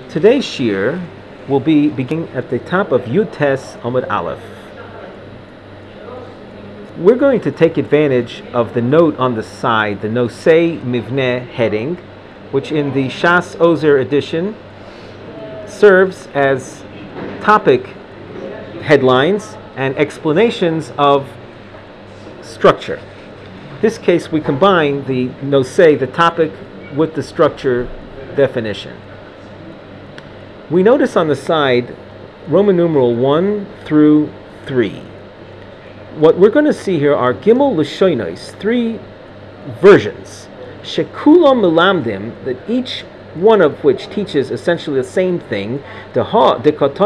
Today's shir will be beginning at the top of Yud Tes Amud Aleph. We're going to take advantage of the note on the side, the Nosei Mivneh heading, which in the Shas Ozer edition serves as topic headlines and explanations of structure. In this case, we combine the Nosei, the topic, with the structure definition. We notice on the side Roman numeral 1 through 3. What we're going to see here are Gimel Lashonos, 3 versions. Shekulam Melamdim, that each one of which teaches essentially the same thing. That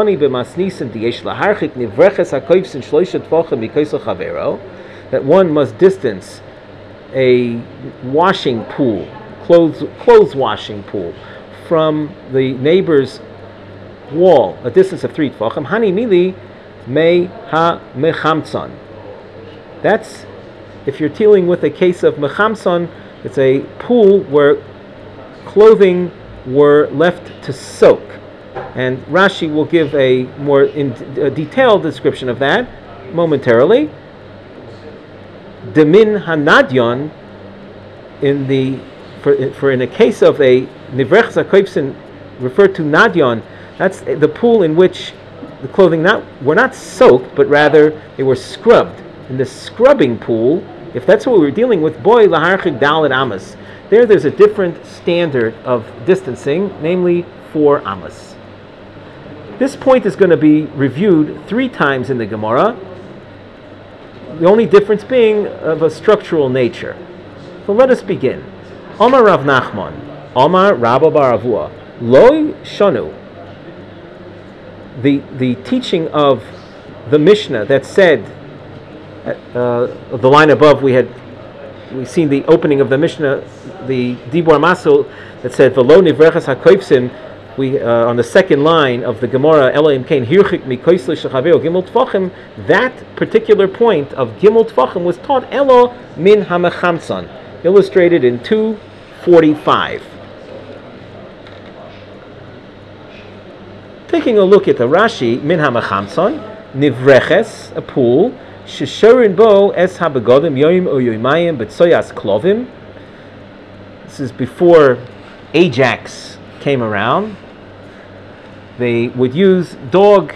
one must distance a washing pool, clothes washing pool, from the neighbor's wall, a distance of 3 tvachim. Hani mili me ha mechamtzon. That's if you're dealing with a case of mechamtzon. It's a pool where clothing were left to soak, and Rashi will give a more detailed description of that momentarily. Demin hanadyon, in a case of a nivrech zakoipsin referred to nadyon. That's the pool in which the clothing were not soaked, but rather they were scrubbed. In the scrubbing pool, if that's what we were dealing with, boy laharchik dalet amas, there's a different standard of distancing, namely 4 amas. This point is going to be reviewed 3 times in the Gemara, the only difference being of a structural nature. So let us begin. Omar Rav Nachman, Omar Rabba bar Avua, Loi Shonu. The teaching of the Mishnah that said, the line above we've seen the opening of the Mishnah, the Dibur Masul that said V'lo nivrechas hakoifsin. We on the second line of the Gemara, Elohim Kain Hirchik Mikoisle Shechaveo Gimel Tvachim. That particular point of Gimel Tvachim was taught Elo Min Hamechamtzon, illustrated in 245. Taking a look at the Rashi, Min HaMechamtzon, Nivreches, a pool, Sheshorin bo es habegodim yoim o yoimayim betsoyas klovim. This is before Ajax came around. They would use dog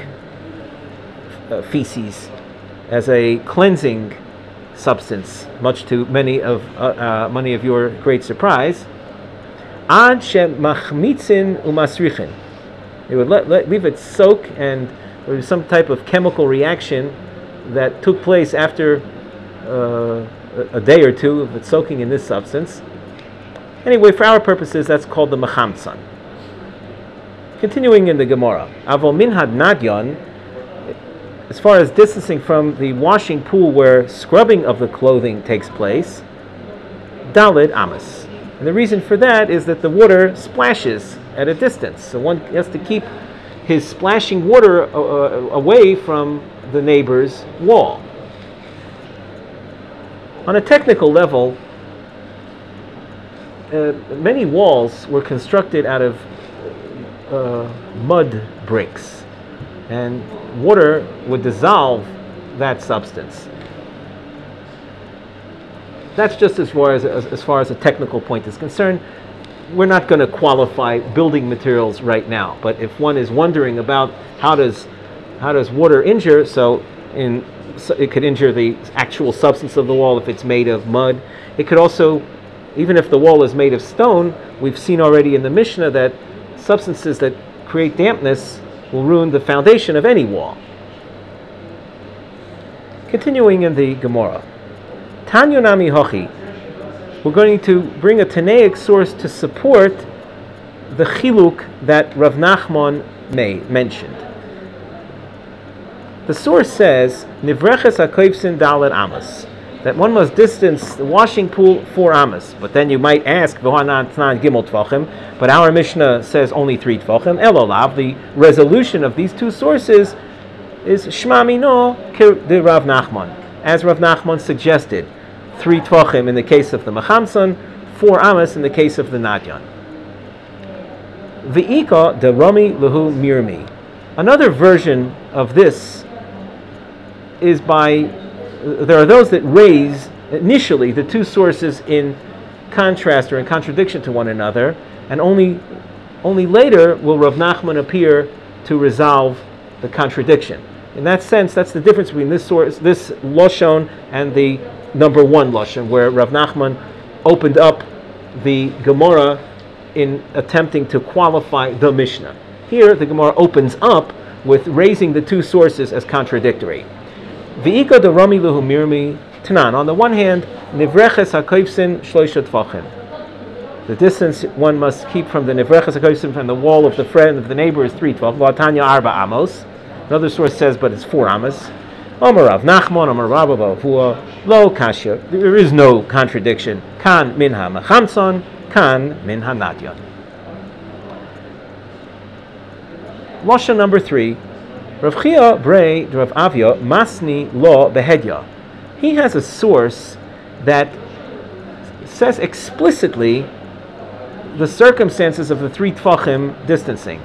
feces as a cleansing substance, much to many of your great surprise. Ad shemachmitzin umasrichin. They would leave it soak, and there was some type of chemical reaction that took place after a day or two of it soaking in this substance. Anyway, for our purposes, that's called the mechamtzon. Continuing in the Gemara, Avol min had nadyon, as far as distancing from the washing pool where scrubbing of the clothing takes place, dalid amas. And the reason for that is that the water splashes at a distance, so one has to keep his splashing water away from the neighbor's wall. On a technical level, many walls were constructed out of mud bricks, and water would dissolve that substance. That's just as far as a technical point is concerned. We're not going to qualify building materials right now, but if one is wondering about how does water injure, so it could injure the actual substance of the wall if it's made of mud. It could also, even if the wall is made of stone, we've seen already in the Mishnah that substances that create dampness will ruin the foundation of any wall. Continuing in the Gemara, Tanyo Nami Hochi, we're going to bring a Tanaic source to support the chiluk that Rav Nachman mentioned. The source says, Nivreches hakoifsin dalet amas, that one must distance the washing pool 4 amas. But then you might ask, V'hanan tnan gimel tvachim, but our Mishnah says only 3 tvachim. Elolav, the resolution of these 2 sources is Shma mino de Rav Nachman, as Rav Nachman suggested. 3 tvachim in the case of the mechamtzon, 4 amas in the case of the nadyon. V'ika de Rami Lahu Mirmi. Another version of this is there are those that raise initially the two sources in contrast or in contradiction to one another, and only later will Rav Nachman appear to resolve the contradiction. In that sense, that's the difference between this Lashon and the number one Lashon, where Rav Nachman opened up the Gemara in attempting to qualify the Mishnah. Here, the Gemara opens up with raising the two sources as contradictory. V'ika de Rami Lahu Mirmi Tanan. On the one hand, Nivreches HaKoifsin Shloisha Tvachim. The distance one must keep from the Nivreches HaKoifsin, from the wall of the friend of the neighbor, is 312. Latanya Arba Amos. Another source says, but it's 4 Amos. Amar Rav Nachman, Amar Rabba Bavua, Lo Kasha. There is no contradiction. Kan Minha Mechamson, Kan Minha Nadyan. Lashon number 3. Rav Chia Brei Rav Avia Masni Lo Behedya. He has a source that says explicitly the circumstances of the 3 Tvachim distancing.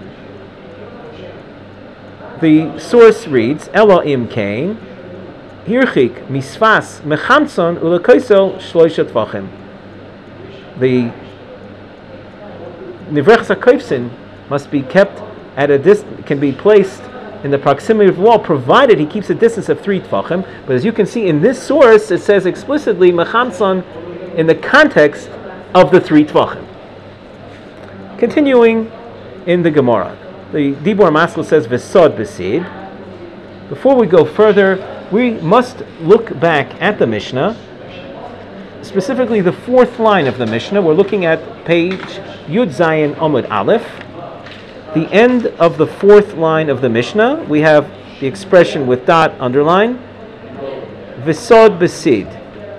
The source reads, Elo im kain, hirchik misfas mechamson ulekoisel shloisha tvachim. The Nivreches HaKoifsin must be kept at a distance, can be placed in the proximity of the wall, provided he keeps a distance of 3 tvachim. But as you can see in this source, it says explicitly mechamson in the context of the 3 tvachim. Continuing in the Gemara. The Dibur Maskil says Vesod Besid. Before we go further, we must look back at the Mishnah, specifically the 4th line of the Mishnah. We're looking at page Yud Zayin Amud Aleph. The end of the 4th line of the Mishnah, we have the expression with dot underline, Vesod Besid.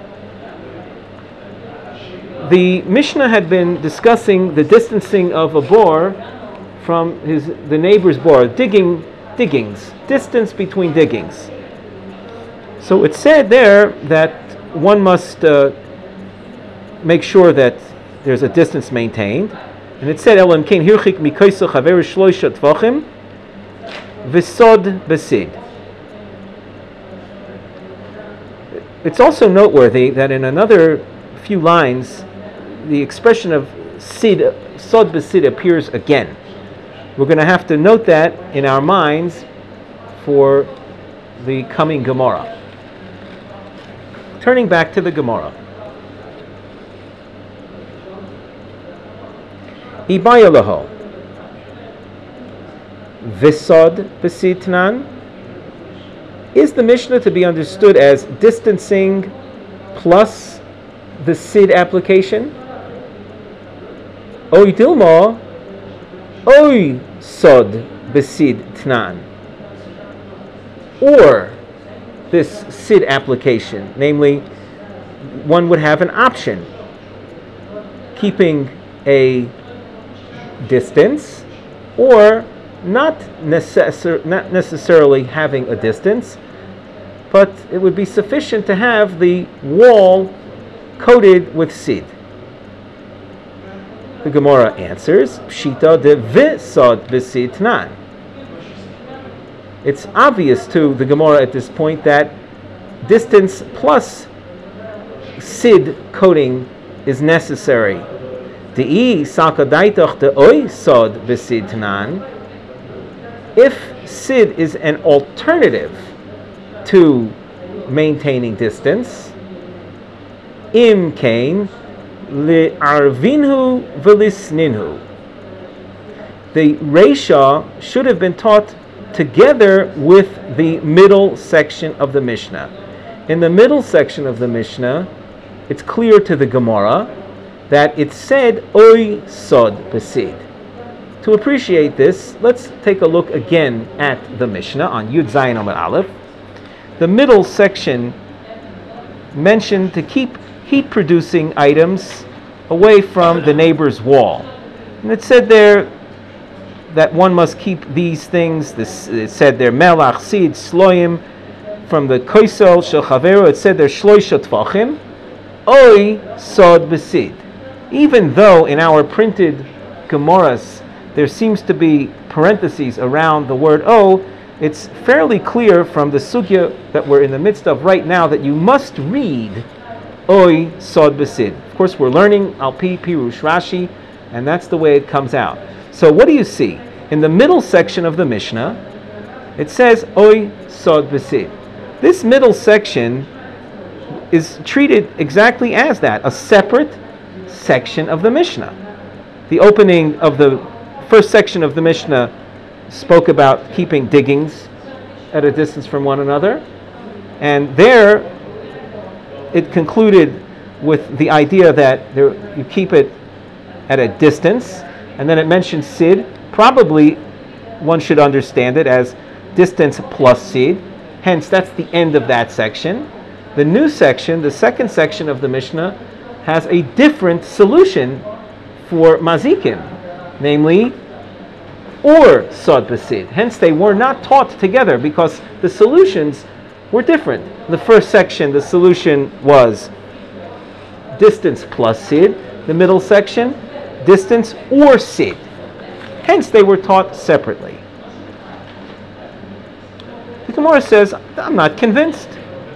The Mishnah had been discussing the distancing of a bore from the neighbor's bore, diggings, distance between diggings. So it said there that one must make sure that there's a distance maintained, and it said Elam Kain Hirchik Mikoisa Chaver Shloisha Tvachim Visod Besid. It's also noteworthy that in another few lines, the expression of Sid, Sod Besid, appears again. We're going to have to note that in our minds for the coming Gemara. Turning back to the Gemara. Ibaya laho. Visod Besitnan. Is the Mishnah to be understood as distancing plus the Sid application? Oy Dilma, Oy Sod Besid Tnan. Or this Sid application, namely, one would have an option, keeping a distance, or not necessarily having a distance, but it would be sufficient to have the wall coated with Sid. The Gemara answers, Pshita de Visod Besid Tnan. It's obvious to the Gemara at this point that distance plus Sid coating is necessary. De'i sakadaitach de oy sod Besid Tnan. If Sid is an alternative to maintaining distance, Im kain li'arvinhu v'lisninhu. The Reisha should have been taught together with the middle section of the Mishnah. In the middle section of the Mishnah, it's clear to the Gemara that it said Oy Sod Besid. To appreciate this, let's take a look again at the Mishnah on Yud Zayin Amud Aleph. The middle section mentioned to keep heat-producing items away from the neighbor's wall. And it said there that one must keep these things. It said there melach, sid, sloim, from the koisel shel chavero. It said there shloisha tvachim, oy sod besid. Even though in our printed Gemaras there seems to be parentheses around the word O, it's fairly clear from the sugya that we're in the midst of right now that you must read Oy Sod Besid. Of course, we're learning Alpi Pirush Rashi, and that's the way it comes out. So what do you see? In the middle section of the Mishnah, it says Oy Sod Besid. This middle section is treated exactly as that, a separate section of the Mishnah. The opening of the first section of the Mishnah spoke about keeping diggings at a distance from one another, and there it concluded with the idea that you keep it at a distance, and then it mentioned Sid. Probably one should understand it as distance plus Sid, hence that's the end of that section. The new section, the second section of the Mishnah, has a different solution for mazikim, namely or Sod Besid. Hence they were not taught together because the solutions were different. The first section, the solution was distance plus Sid. The middle section, distance or Sid. Hence they were taught separately. The Gemara says, I'm not convinced.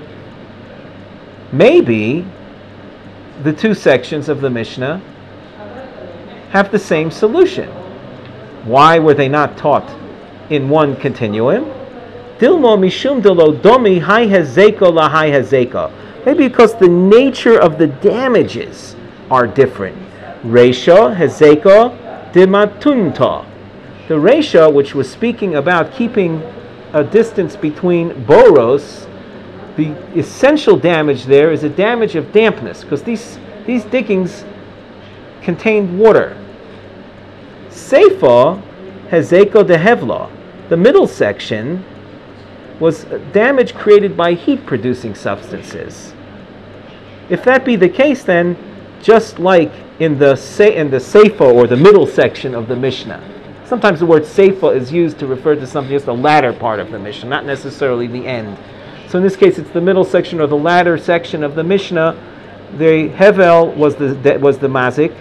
Maybe the two sections of the Mishnah have the same solution. Why were they not taught in one continuum? Dilmo mishum delo domi hai hazeko la hai hazeko. Maybe because the nature of the damages are different. Reisha hazeko dimatunta. The Reisha, which was speaking about keeping a distance between boros, the essential damage there is a damage of dampness, because these diggings contained water. Seifa Hezeko de Hevla. The middle section was damage created by heat-producing substances. If that be the case, then just like in the Seifa or the middle section of the Mishnah, sometimes the word Seifa is used to refer to something just the latter part of the Mishnah, not necessarily the end. So in this case, it's the middle section or the latter section of the Mishnah. The Hevel was the mazik.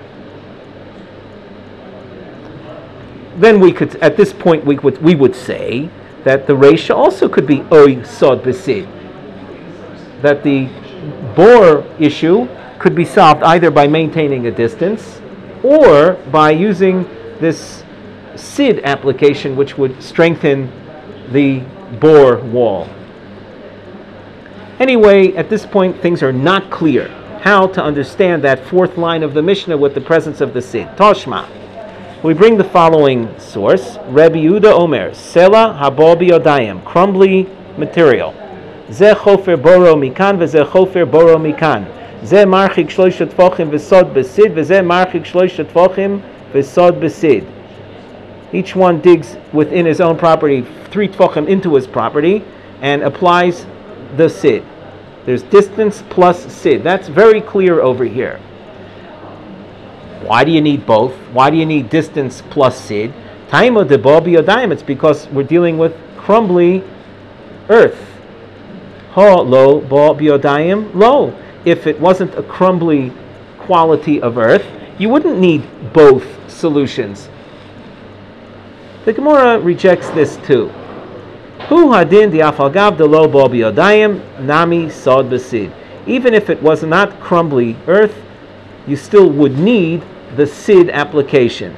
Then we could, at this point, we would say that the Reisha also could be Oy Sod Besid. That the bore issue could be solved either by maintaining a distance or by using this Sid application, which would strengthen the bore wall. Anyway, at this point, things are not clear how to understand that fourth line of the Mishnah with the presence of the Sid. Toshma. We bring the following source. Rabbi Yehuda Omer, Sela habo biyodayim, crumbly material. Ze chofer boro mikan, veze chofer boro mikan. Ze marchik shloisha tfochim v'sod besid, veze marchik shloisha tfochim v'sod besid. Each one digs within his own property 3 tfochim into his property and applies the sid. There's distance plus sid. That's very clear over here. Why do you need both? Why do you need distance plus sid? Taimo de bo biyodayim. It's because we're dealing with crumbly earth. Ha lo bo biyodayim lo. If it wasn't a crumbly quality of earth, you wouldn't need both solutions. The Gemara rejects this too. Hu hadin di afalgav de lo bo biyodayim nami sod besid. Even if it was not crumbly earth, you still would need the sid application.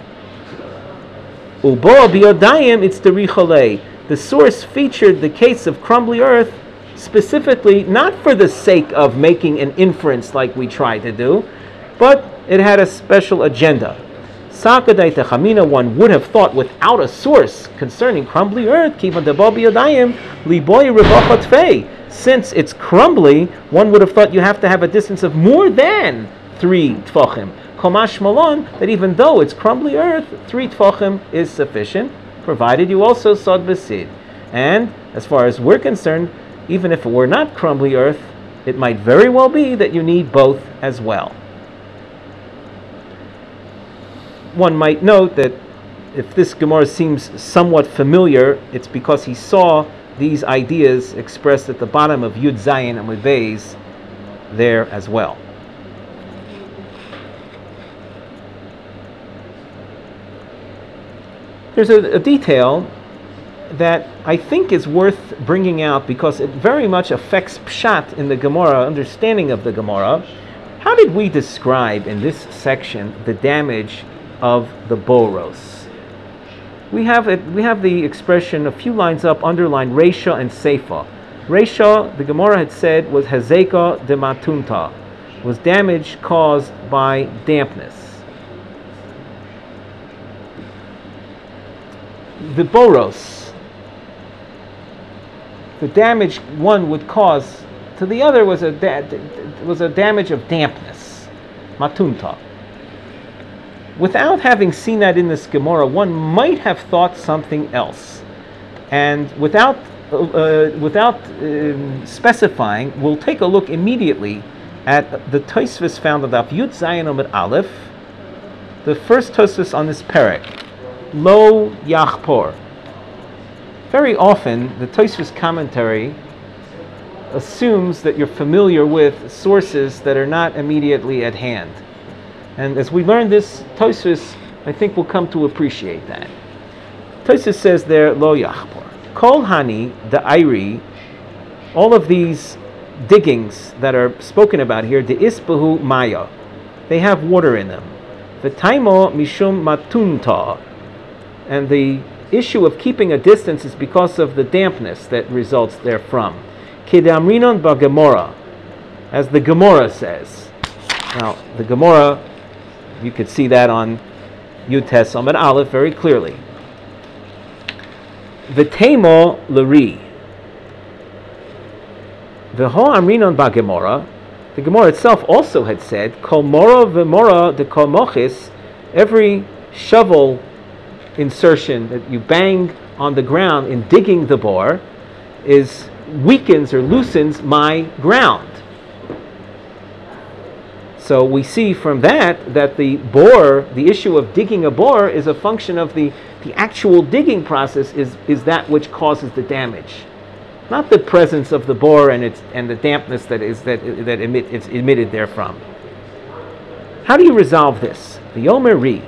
Ubo biyodayim it's the richolei. The source featured the case of crumbly earth specifically not for the sake of making an inference like we try to do, but it had a special agenda. Sakadai techamina, one would have thought without a source concerning crumbly earth, kivan debo biyodayim liboy revachot fei. Since it's crumbly, one would have thought you have to have a distance of more than 3 tfachim. Komash malon, that even though it's crumbly earth, 3 tfachim is sufficient, provided you also sod besid. And as far as we're concerned, even if it were not crumbly earth, it might very well be that you need both as well. One might note that if this Gemara seems somewhat familiar, it's because he saw these ideas expressed at the bottom of Yud Zayin and Amud Beis there as well. There's a detail that I think is worth bringing out because it very much affects pshat in the Gemara, understanding of the Gemara. How did we describe in this section the damage of the boros? We have the expression a few lines up, underlined Reisha and Seifa. Reisha, the Gemara had said, was Hazeka de Matunta, was damage caused by dampness. The boros, the damage one would cause to the other was a damage of dampness, matunta. Without having seen that in this Gemara, one might have thought something else, and without specifying, we'll take a look immediately at the Tosfos found on Daf Yud Zayin Amud Aleph, the first Tosfos on this perek. Lo Yachpor. Very often, the Tosfos commentary assumes that you're familiar with sources that are not immediately at hand. And as we learn this Tosfos, I think we'll come to appreciate that. Tosfos says there, Lo Yachpor. Kol Hani, the Airi, all of these diggings that are spoken about here, the Isbahu Maya, they have water in them. The Taimo Mishum Matunta. And the issue of keeping a distance is because of the dampness that results therefrom. Kedamrinon ba-Gemora, as the Gemara says. Now, the Gemara, you could see that on Yud Tes Amud Aleph very clearly. V'temo l'ri. V'ho amrinon ba-Gemora, the Gemara itself also had said, Kol mora v'mora de kol mochis, every shovel insertion that you bang on the ground in digging the bore weakens or loosens my ground. So we see from that the issue of digging a bore is a function of the actual digging process is that which causes the damage, not the presence of the bore and the dampness it's emitted therefrom. How do you resolve this? The Yomer Ri.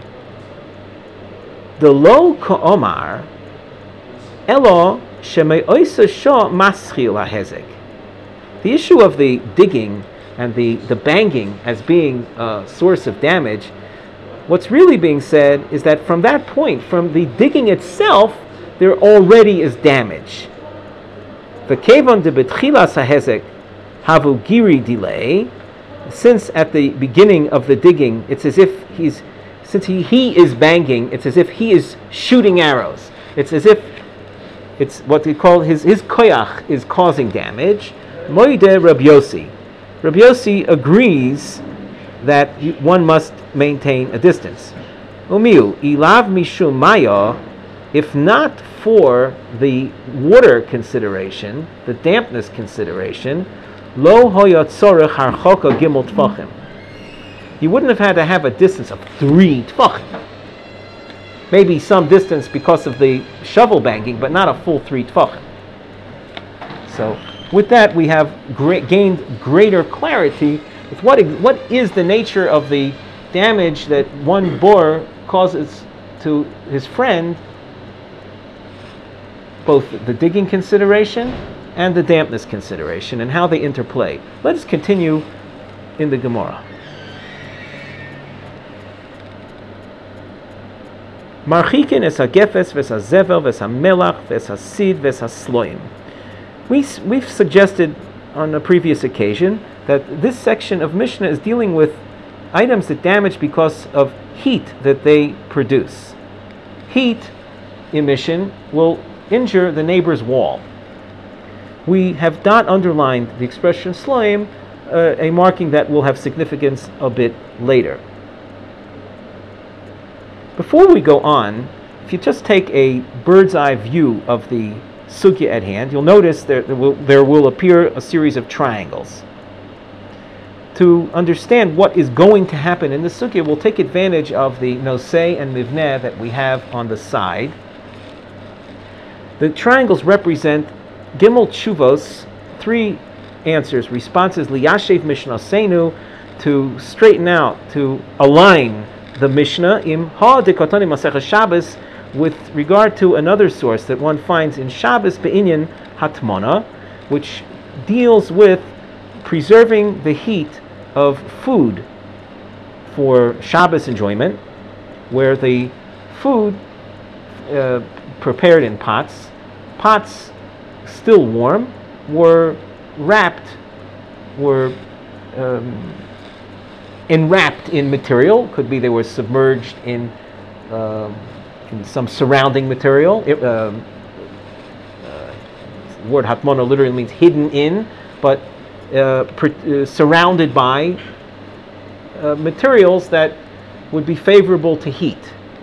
The lo ka'omar elo sheme'oisa sho maschil hahezek. The issue of the digging and the banging as being a source of damage, what's really being said is that from that point, from the digging itself, there already is damage. The kevon de betchilas hahezek havu giri delay, since at the beginning of the digging, it's as if since he is banging, it's as if he is shooting arrows. It's as if it's what we call his koyach is causing damage. Moide Rabbi Yossi. Rabbi Yossi agrees that one must maintain a distance. Umiu, ilav mishum maya, if not for the water consideration, the dampness consideration, lo hoyat tzorech harchoka gimel tfachim. You wouldn't have had to have a distance of 3 tfachim. Maybe some distance because of the shovel banging, but not a full 3 tfachim. So with that, we have gained greater clarity with what is the nature of the damage that one boar causes to his friend, both the digging consideration and the dampness consideration, and how they interplay. Let us continue in the Gemara. Marchikin es hagefes ves hazevel ves hamelach ves hasid ves hasloim. We've suggested on a previous occasion that this section of Mishnah is dealing with items that damage because of heat that they produce. Heat emission will injure the neighbor's wall. We have not underlined the expression sloim, a marking that will have significance a bit later. Before we go on, if you just take a bird's eye view of the sugya at hand, you'll notice there will appear a series of triangles. To understand what is going to happen in the sugya, we'll take advantage of the nosei and mivneh that we have on the side. The triangles represent gimel tshuvos, 3 answers, responses liyashev mishnasenu, to straighten out, to align the Mishnah, im ha dekatani Masechah Shabbos with regard to another source that one finds in Shabbos Be'inyan Hatmona, which deals with preserving the heat of food for Shabbos enjoyment, where the food prepared in pots still warm, were enwrapped in material. Could be they were submerged in some surrounding material. Word hatmona literally means hidden in, but surrounded by materials that would be favorable to heat.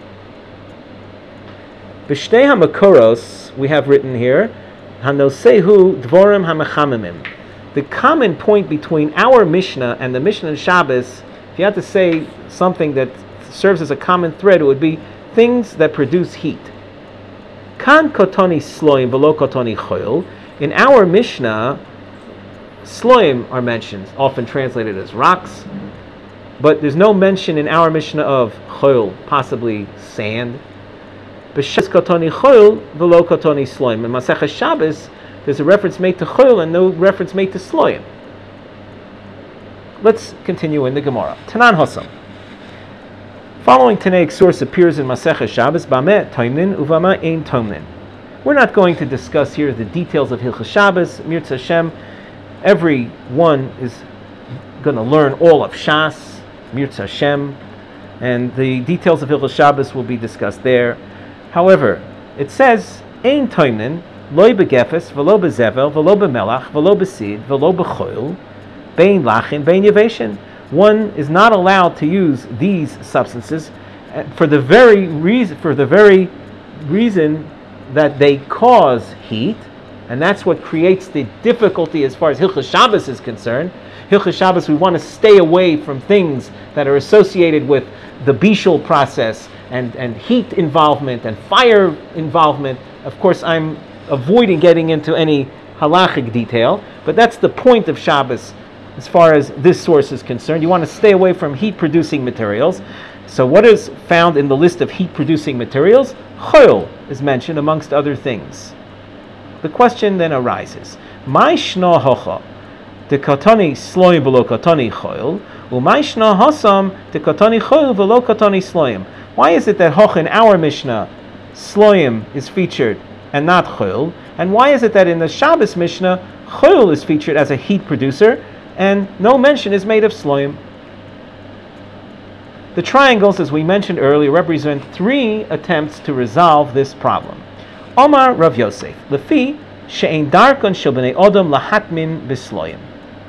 B'shtei hamakoros, we have written here, hanosehu dvorim hamechamimim. The common point between our Mishnah and the Mishnah in Shabbos, if you had to say something that serves as a common thread, it would be things that produce heat. Kan kotoni sloim velo kotoni choil. In our Mishnah, sloim are mentioned, often translated as rocks, but there's no mention in our Mishnah of choil, possibly sand. B'shes kotoni choil velo kotoni sloim. In Masechah Shabbos, there's a reference made to choil and no reference made to sloim. Let's continue in the Gemara. Tanan Hosam. Following Tanaic source appears in Masechah Shabbos, Bameh Toimnin Uvama Ein Toimnin. We're not going to discuss here the details of Hilchos Shabbos, Mirza Hashem. Everyone is going to learn all of Shas, Mirza Hashem, and the details of Hilchos Shabbos will be discussed there. However, it says, Ein Toimnin, Loi begefes, velo bezevel, velo bemelach, velo besid, velo bechoil, bein lachin, bein yaveshin. One is not allowed to use these substances for the very reason that they cause heat, and that's what creates the difficulty as far as Hilchos Shabbos is concerned. Hilchos Shabbos, we want to stay away from things that are associated with the bishul process and heat involvement and fire involvement. Of course, I'm avoiding getting into any halachic detail, but that's the point of Shabbos as far as this source is concerned. You want to stay away from heat-producing materials. So what is found in the list of heat-producing materials? Choil is mentioned amongst other things. The question then arises, Mai shna hocha de katani sloim v'lo katani choil, u'mai shna hasam de katani choil v'lo katani sloim. Why is it that hocha in our Mishnah, sloim is featured and not choil? And why is it that in the Shabbos Mishnah, choil is featured as a heat producer and no mention is made of sloim? The triangles, as we mentioned earlier, represent three attempts to resolve this problem. Omar Rav Yosef, Lefi she'ein darkon shel b'nei odom lahatmin b'sloim.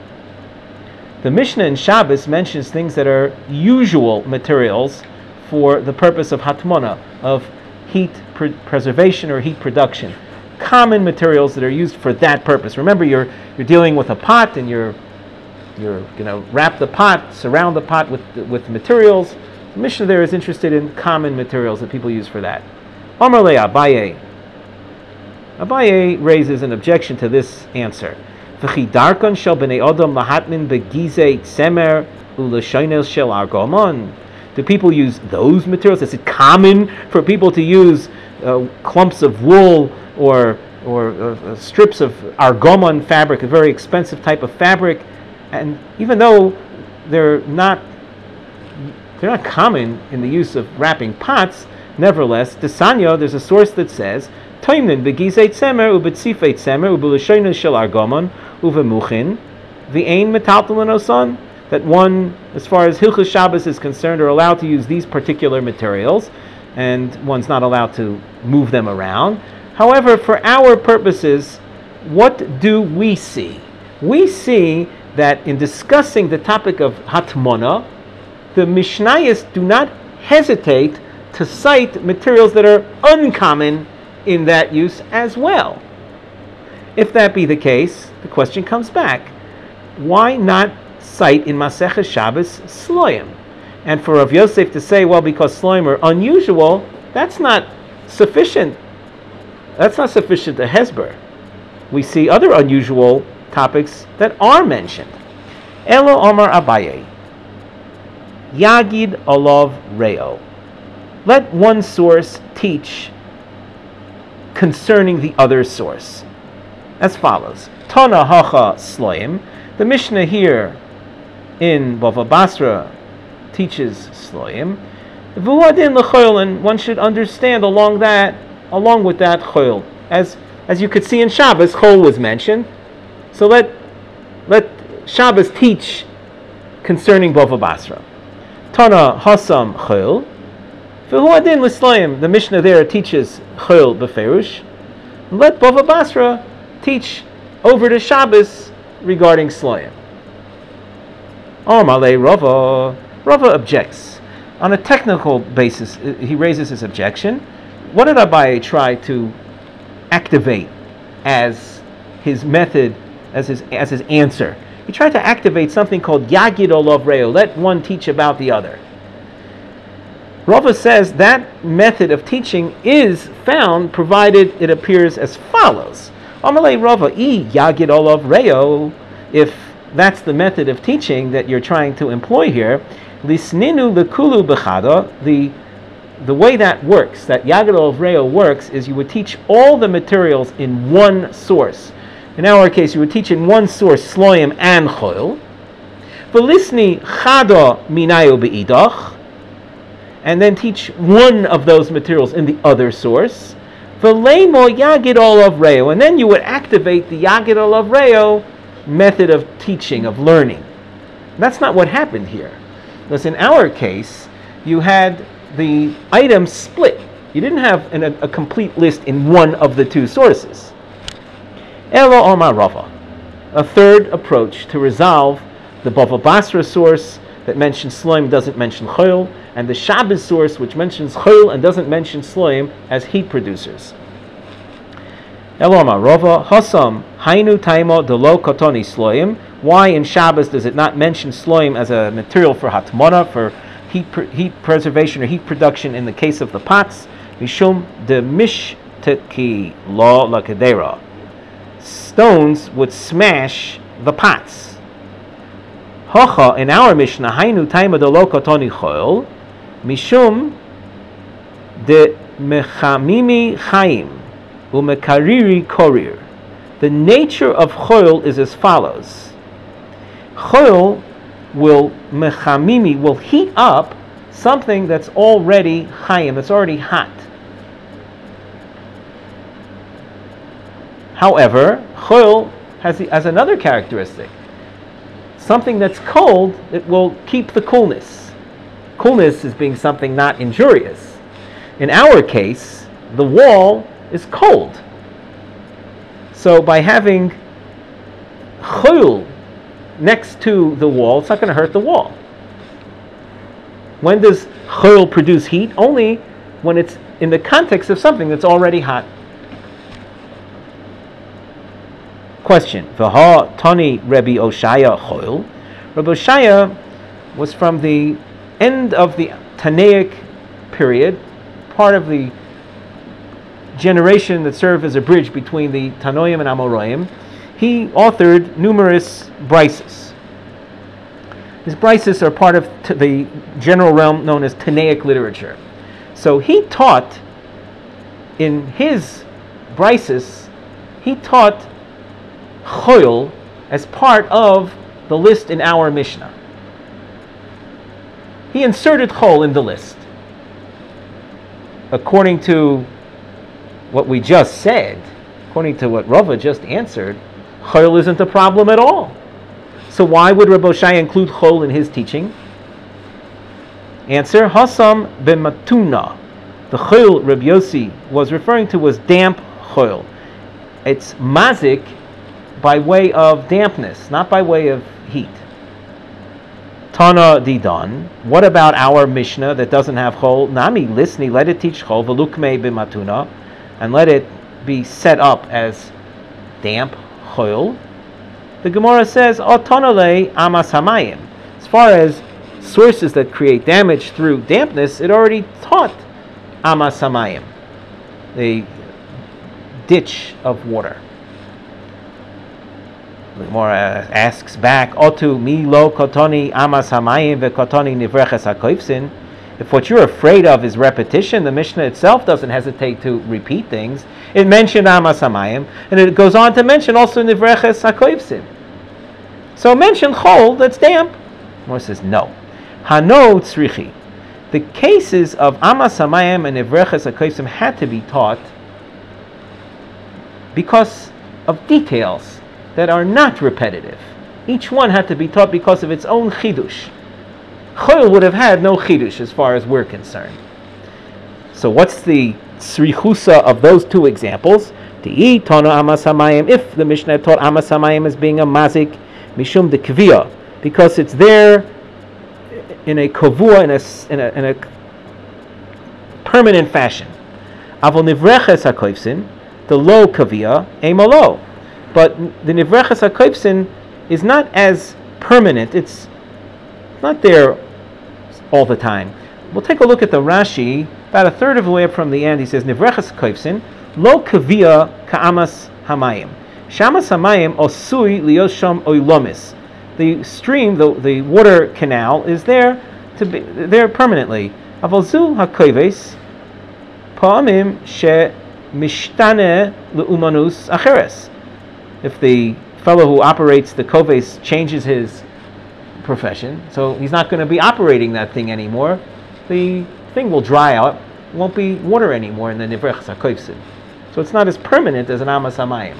The Mishnah in Shabbos mentions things that are usual materials for the purpose of hatmona, of heat preservation or heat production. Common materials that are used for that purpose. Remember, you're dealing with a pot, and you're going to wrap the pot, surround the pot with materials. The Mishnah there is interested in common materials that people use for that. Amar le Abaye. Abaye raises an objection to this answer. V'chi darkon shel b'nei odom lahatmin begizei tzemer u'leshoinel shel argomon. Do people use those materials? Is it common for people to use clumps of wool or strips of argomon fabric, a very expensive type of fabric? And even though they're not common in the use of wrapping pots, nevertheless, Desanyo, there's a source that says, Toimnin begizei tzemer ubetzifei tzemer ubeleshoinel shel argomon uvemuchin v'ein metaltal oson. That one, as far as Hilchos Shabbos is concerned, are allowed to use these particular materials, and one's not allowed to move them around. However, for our purposes, what do we see? We see that in discussing the topic of hatmona, the Mishnayos do not hesitate to cite materials that are uncommon in that use as well. If that be the case, the question comes back, why not cite in Masechah Shabbos sloim? And for Rav Yosef to say, well, because sloim are unusual, that's not sufficient. That's not sufficient to hesber. We see other unusual topics that are mentioned. Elo Omar Abaye, Yagid Olav Reo. let one source teach concerning the other source. As follows. Tana hacha sloim. The Mishnah here in Bava Basra teaches sloim. V'huadin l'choil, and one should understand along with that choil. As you could see in Shabbos, chol was mentioned. So let Shabbos teach concerning Bava Basra. Tana hasam choil. V'huadin l'sloim. The Mishnah there teaches choil b'ferush. Let Bava Basra teach over to Shabbos regarding sloim. Amalei Rava. Rava objects. On a technical basis, he raises his objection. What did Abaye try to activate as his method, as his answer? He tried to activate something called Yagid Olav Reo. Let one teach about the other. Rava says that method of teaching is found provided it appears as follows. Amalei Rava, Yagid Olav Reo. If that's the method of teaching that you're trying to employ here, Lisninu lekulu bechada, the way that works, that Yagid Olav Reo works, is you would teach all the materials in one source. In our case, you would teach in one source sloim and choil. V'lisni chada minayu beidach, and then teach one of those materials in the other source. V'leimo Yagid Olav Reo, and then you would activate the Yagid Olav Reo method of teaching, of learning. That's not what happened here. Because in our case, you had the items split. You didn't have a complete list in one of the two sources. Elo Omar Rava, a third approach to resolve the Bava Basra source that mentions sloim doesn't mention choil, and the Shabbos source which mentions choil and doesn't mention sloim as heat producers. Elo Omar Rava, Hasam Hainu Taimo Delo Kotoni Sloim. Why in Shabbos does it not mention sloim as a material for hatmona, for heat preservation or heat production in the case of the pots? Mishum de mishteki lo lakadera. Stones would smash the pots. Hocha, in our Mishnah, Hainu taima de lo kotoni choil, mishum de mechamimi chaim umekariri korir. The nature of choil is as follows. Choil will heat up something that's already chayim, that's already hot. However, choil has another characteristic. Something that's cold, it will keep the coolness. Coolness is being something not injurious. In our case, the wall is cold. So by having choil next to the wall, it's not going to hurt the wall. When does choil produce heat? Only when it's in the context of something that's already hot. Question. V'ha tani Rabbi Oshaya choil. Rabbi Oshaya was from the end of the Tanaic period, part of the generation that served as a bridge between the Tanoim and Amoraim. He authored numerous brises. His brises are part of the general realm known as Tanaic literature. So he taught, in his brises, he taught choil as part of the list in our Mishnah. He inserted choil in the list. According to what we just said, according to what Rava just answered, choil isn't a problem at all. So why would Rabbi Oshaya include choil in his teaching? Answer, Hasam b'matuna. The choil Rabbi Yossi was referring to was damp choil. It's mazik by way of dampness, not by way of heat. Tana didan. What about our Mishnah that doesn't have choil? Nami lisni, let it teach choil, v'lukmei b'matuna, and let it be set up as damp choil. The Gemara says, Otonale amas hamayim. As far as sources that create damage through dampness, it already taught amas hamayim, the ditch of water. The Gemara asks back, Otu mi lo kotoni amas hamayim ve'kotoni nivreches hakoifsin. If what you're afraid of is repetition, the Mishnah itself doesn't hesitate to repeat things. It mentioned Amas Hamayim, and it goes on to mention also Nivreches HaKoivsin. So mention Chol that's damp. Gemara says no. Hano Tzrichi. The cases of Amas Hamayim and Nivreches HaKoivsin had to be taught because of details that are not repetitive. Each one had to be taught because of its own chidush. Chol would have had no chidush as far as we're concerned. So what's the srichusa of those two examples? Ti'i tono Amas Hamayim. If the Mishnah taught Amas Hamayim as being a mazik, mishum de kviyah, because it's there in a kovua, in a permanent fashion. Avol nivreches hakoivsin, the lo kaviyah, emalo. But the nivreches hakoivsin is not as permanent. It's not there all the time. We'll take a look at the Rashi. About a third of the way up from the end, he says, Nivreches hakoivsin, lo kaviyah ka'amas hamayim. Shamas hamayim osui liyosham oilomis. The stream, the water canal, is there to be there permanently. Avalzu hakoives pa'amim she mishtane leumanus acheres. If the fellow who operates the koves changes his profession, so he's not going to be operating that thing anymore, the thing will dry out. Won't be water anymore in the Nivreches hakoivsin. So it's not as permanent as an Amas Hamayim.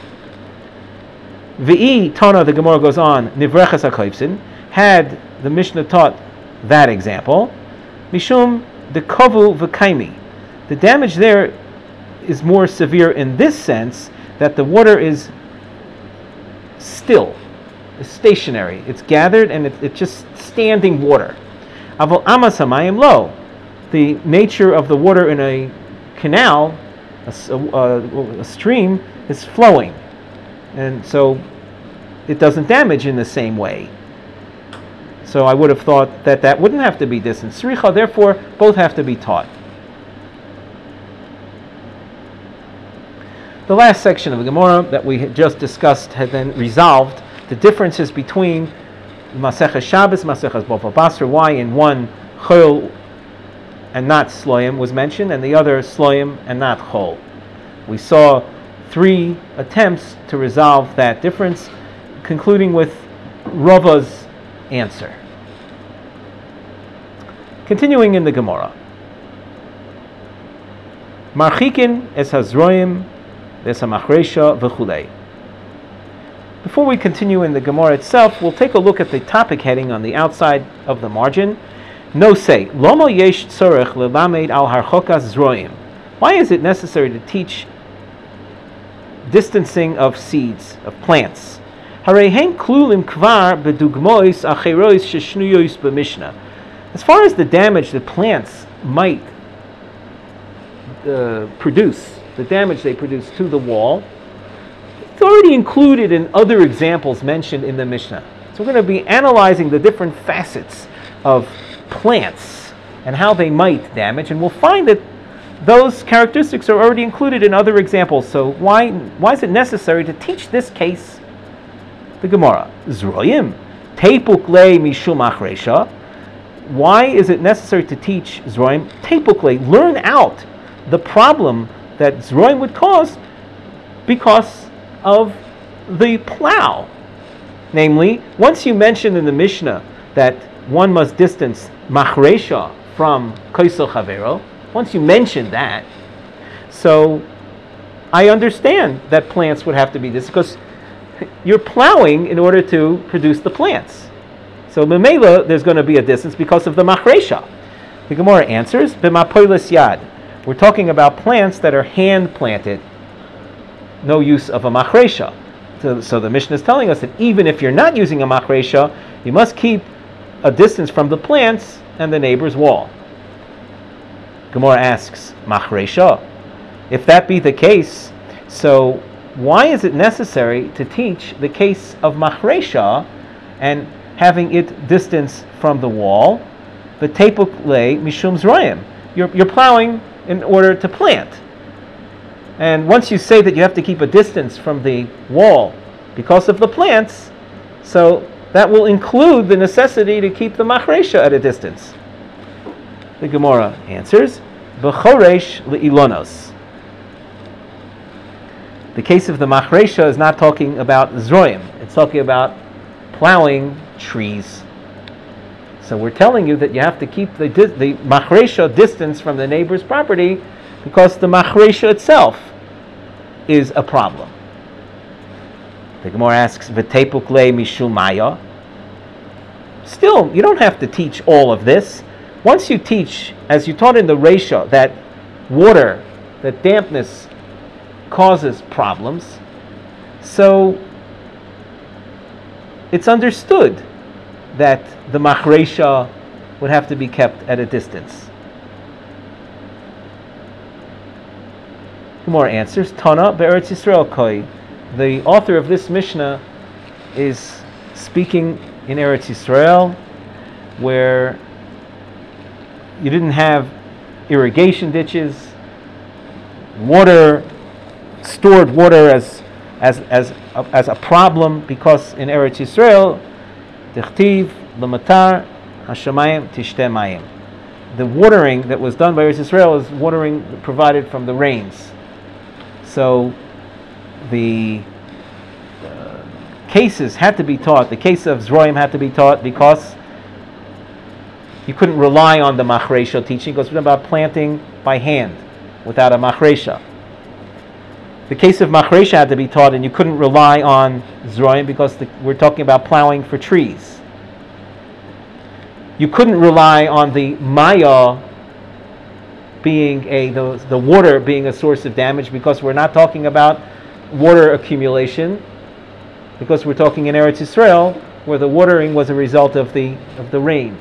V'i Tana, the Gemara goes on, Nivreches hakoivsin, had the Mishnah taught that example, Mishum the kovu v'kaimi. The damage there is more severe in this sense that the water is still, it's stationary. It's gathered and it's just standing water. Avol Amas Hamayim lo. The nature of the water in a canal, a stream, is flowing. And so it doesn't damage in the same way. So I would have thought that that wouldn't have to be distant. Sricha, therefore, both have to be taught. The last section of the Gemara that we had just discussed had then resolved the differences between Maseches Shabbos, Maseches Bava Basra, why in one Chol and not Sloyim was mentioned, and the other Sloyim and not Chol. We saw 3 attempts to resolve that difference, concluding with Rava's answer. Continuing in the Gemara. Marchikin es hazroim es hamachresha v'chulei. Before we continue in the Gemara itself, we'll take a look at the topic heading on the outside of the margin. No say, Lomo yesh tzorech lelamed al harchokas zroim. Why is it necessary to teach distancing of seeds, of plants? Harehen klulim kvar bedugmois acherois sheshnuyois b'mishnah. As far as the damage that plants might produce, the damage they produce to the wall, it's already included in other examples mentioned in the Mishnah. So we're going to be analyzing the different facets of plants and how they might damage, and we'll find that those characteristics are already included in other examples. So why is it necessary to teach this case? The Gemara, Zroyim, Teipuk le mishum achresha. Why is it necessary to teach Zroyim? Teipuk le, learn out the problem that Zroyim would cause because of the plow. Namely, once you mention in the Mishnah that one must distance machresha from koisel chavero, once you mention that, so I understand that plants would have to be this because you're plowing in order to produce the plants. So memela, there's going to be a distance because of the machresha. The Gemara answers, b'mapoilis yad. We're talking about plants that are hand planted, no use of a machresha. So the Mishnah is telling us that even if you're not using a machresha, you must keep a distance from the plants and the neighbor's wall. Gemara asks, machresha? If that be the case, so why is it necessary to teach the case of machresha and having it distance from the wall? The tepuk le mishum zroyim. You're plowing in order to plant. And once you say that you have to keep a distance from the wall because of the plants, so that will include the necessity to keep the machresha at a distance. The Gemara answers, B'choresh le'ilonos. The case of the Machresha is not talking about Zroim. It's talking about plowing trees. So we're telling you that you have to keep the Machresha distance from the neighbor's property because the Machresha itself is a problem. The Gemara asks, V'tepuk le mishum maya. Still, you don't have to teach all of this. Once you teach, as you taught in the Resha, that water, that dampness causes problems, so it's understood that the Machresha would have to be kept at a distance. Gemara answers, Tana be'eretz Yisrael koi. The author of this Mishnah is speaking in Eretz Yisrael, where you didn't have irrigation ditches, stored water as a problem, because in Eretz Yisrael, Tichtiv l'matar hashamayim tishteh mayim. The watering that was done by Eretz Yisrael is watering provided from the rains. So the cases had to be taught. The case of Zroim had to be taught because you couldn't rely on the Machresha teaching, because we're about planting by hand without a Machresha. The case of Machresha had to be taught, and you couldn't rely on Zroim because we're talking about plowing for trees. You couldn't rely on the Maya being the water being a source of damage, because we're not talking about water accumulation, because we're talking in Eretz Yisrael, where the watering was a result of the rain.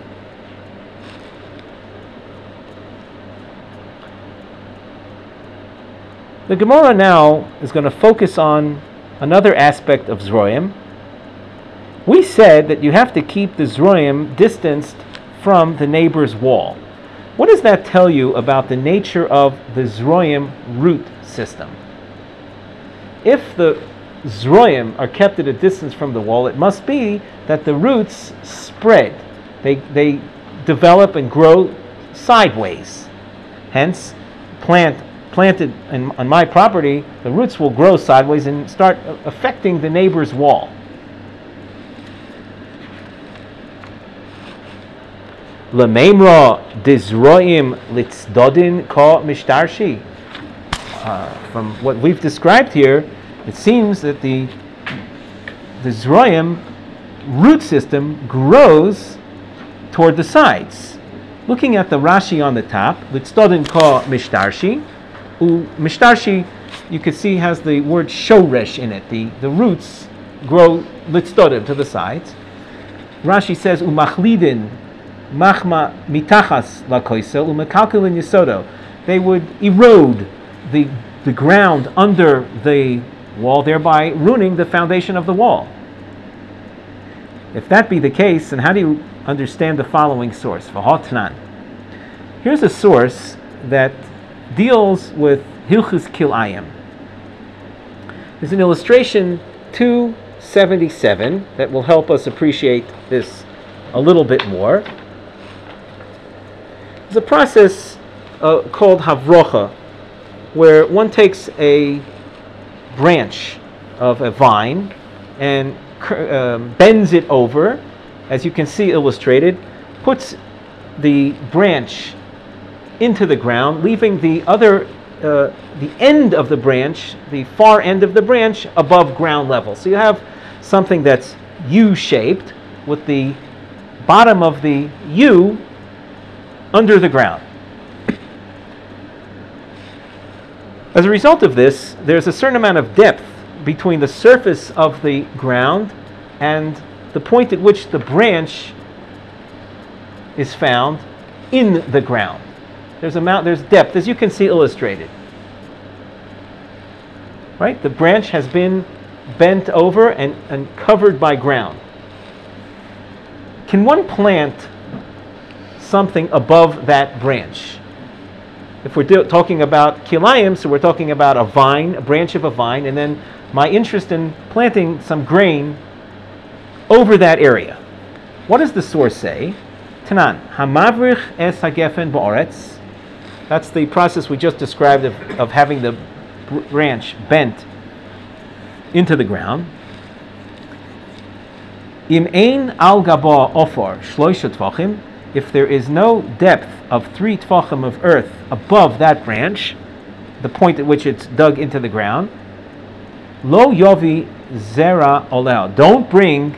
The Gemara now is going to focus on another aspect of Zroim. We said that you have to keep the Zroim distanced from the neighbor's wall. What does that tell you about the nature of the Zroim root system? If the Zroim are kept at a distance from the wall, it must be that the roots spread. They develop and grow sideways. Hence, planted on my property, the roots will grow sideways and start affecting the neighbor's wall. L'meimra dizroim litzdodin ka mishtarshi. From what we've described here, it seems that the Zroim root system grows toward the sides. Looking at the Rashi on the top, litzdodin ka mishtarshi. Mishtarshi, you can see, has the word shoresh in it. The roots grow litzdodim to the sides. Rashi says umachlidin machma mitachas lakoisel umekalkelin yisodo. They would erode the ground under the wall, thereby ruining the foundation of the wall. If that be the case, then how do you understand the following source? V'hotnan. Here's a source that deals with Hilchus Kilayim. There's an illustration 277 that will help us appreciate this a little bit more. There's a process called Havrocha, where one takes a branch of a vine and bends it over, as you can see illustrated, puts the branch into the ground, leaving the end of the branch, the far end of the branch, above ground level. So you have something that's U-shaped with the bottom of the U under the ground. As a result of this, there's a certain amount of depth between the surface of the ground and the point at which the branch is found in the ground. There's depth, as you can see illustrated. Right? The branch has been bent over and covered by ground. Can one plant something above that branch? If we're talking about kilayim, so we're talking about a vine, a branch of a vine, and then my interest in planting some grain over that area. What does the source say? Tanan, hamavrich es hagefen ba'aretz. That's the process we just described of having the branch bent into the ground. Im ein al gaba ofar shloisha tvachim. If there is no depth of 3 tvachim of earth above that branch, the point at which it's dug into the ground, lo yovi zera olel. Don't bring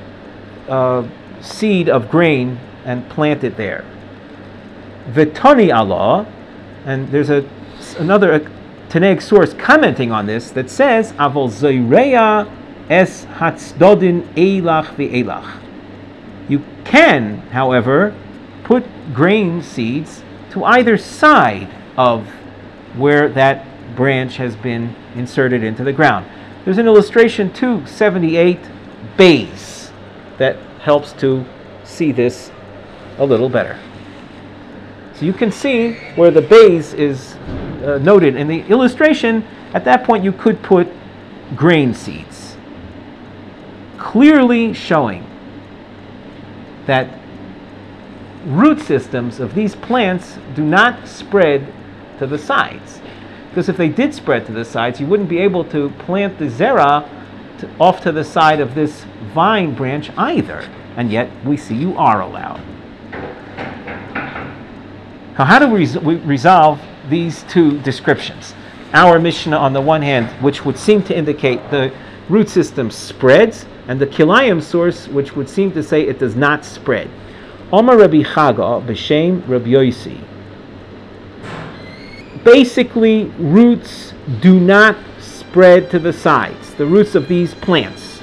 seed of grain and plant it there. Vitani Allah, and there's another Tanaic source commenting on this that says, Avol zoireya es hatzdodin eilach ve'eilach. You can, however, put grain seeds to either side of where that branch has been inserted into the ground. There's an illustration 278 bays that helps to see this a little better. So you can see where the bays is noted in the illustration. At that point you could put grain seeds, clearly showing that root systems of these plants do not spread to the sides. Because if they did spread to the sides, you wouldn't be able to plant the zera off to the side of this vine branch either. And yet we see you are allowed. Now, how do we resolve these two descriptions? Our Mishnah on the one hand, which would seem to indicate the root system spreads, and the Kilayim source, which would seem to say it does not spread. Omar Rabbi Chaga b'shem Rabbi Yosi. Basically, roots do not spread to the sides, the roots of these plants.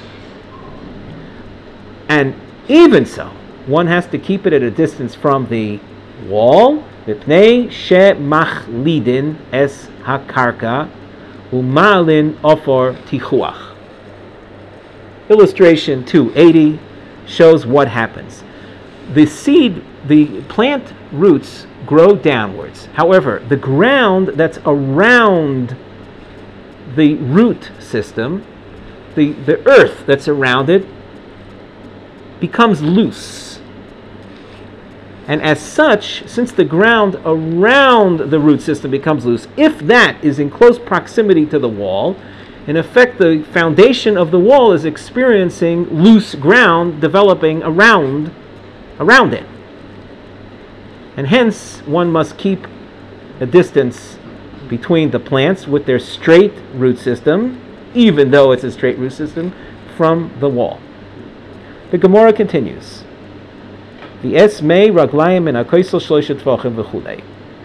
And even so, one has to keep it at a distance from the wall. V'pnei she'machlidin es hakarka u'malin ofor tichuach. Illustration 280 shows what happens. The plant roots grow downwards. However, the ground that's around the root system, the earth that's around it, becomes loose. And as such, since the ground around the root system becomes loose, if that is in close proximity to the wall, in effect the foundation of the wall is experiencing loose ground developing around it. And hence, one must keep a distance between the plants with their straight root system, even though it's a straight root system, from the wall. The Gemara continues. The esmei raglayim min hakoisel shloisha tvachim v'chulei.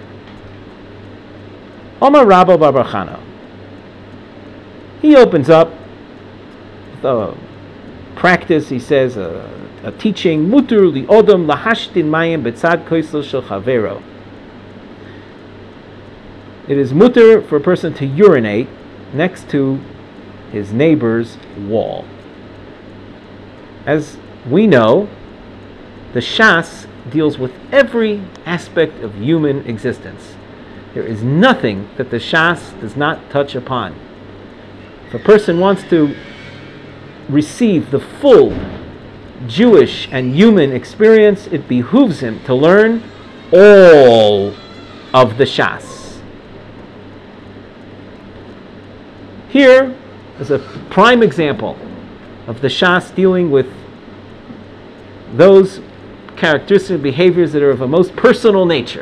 Omar Rabba bar bar Chana. He opens up the practice, he says, a teaching, mutur li odom lahashtin mayim betzad koisel shel chavero. It is mutter for a person to urinate next to his neighbor's wall. As we know, the Shas deals with every aspect of human existence. There is nothing that the Shas does not touch upon. If a person wants to receive the full Jewish and human experience, it behooves him to learn all of the Shas. Here is a prime example of the Shas dealing with those characteristic behaviors that are of a most personal nature.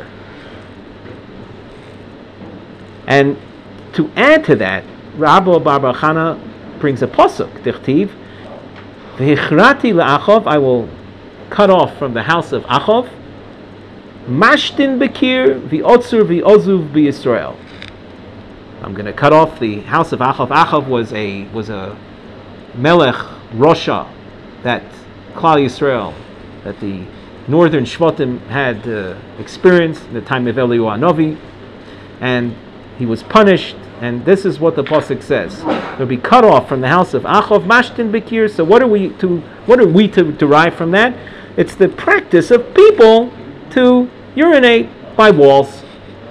And to add to that, Rabba bar bar Chana brings a pasuk, Tichtiv, V'hichrati la'achov, I will cut off from the house of Achov, Mashtin bekir v'otzur v'ozuv b'Yisrael. I'm going to cut off the house of Achov. Achov was a melech Rosha that Klal Yisrael, that the northern Shvatim had experienced in the time of Eliyahu Hanavi, and he was punished. And this is what the pasuk says: "They'll be cut off from the house of Achov, Mashtin Bekir." So, what are we to derive from that? It's the practice of people to urinate by walls.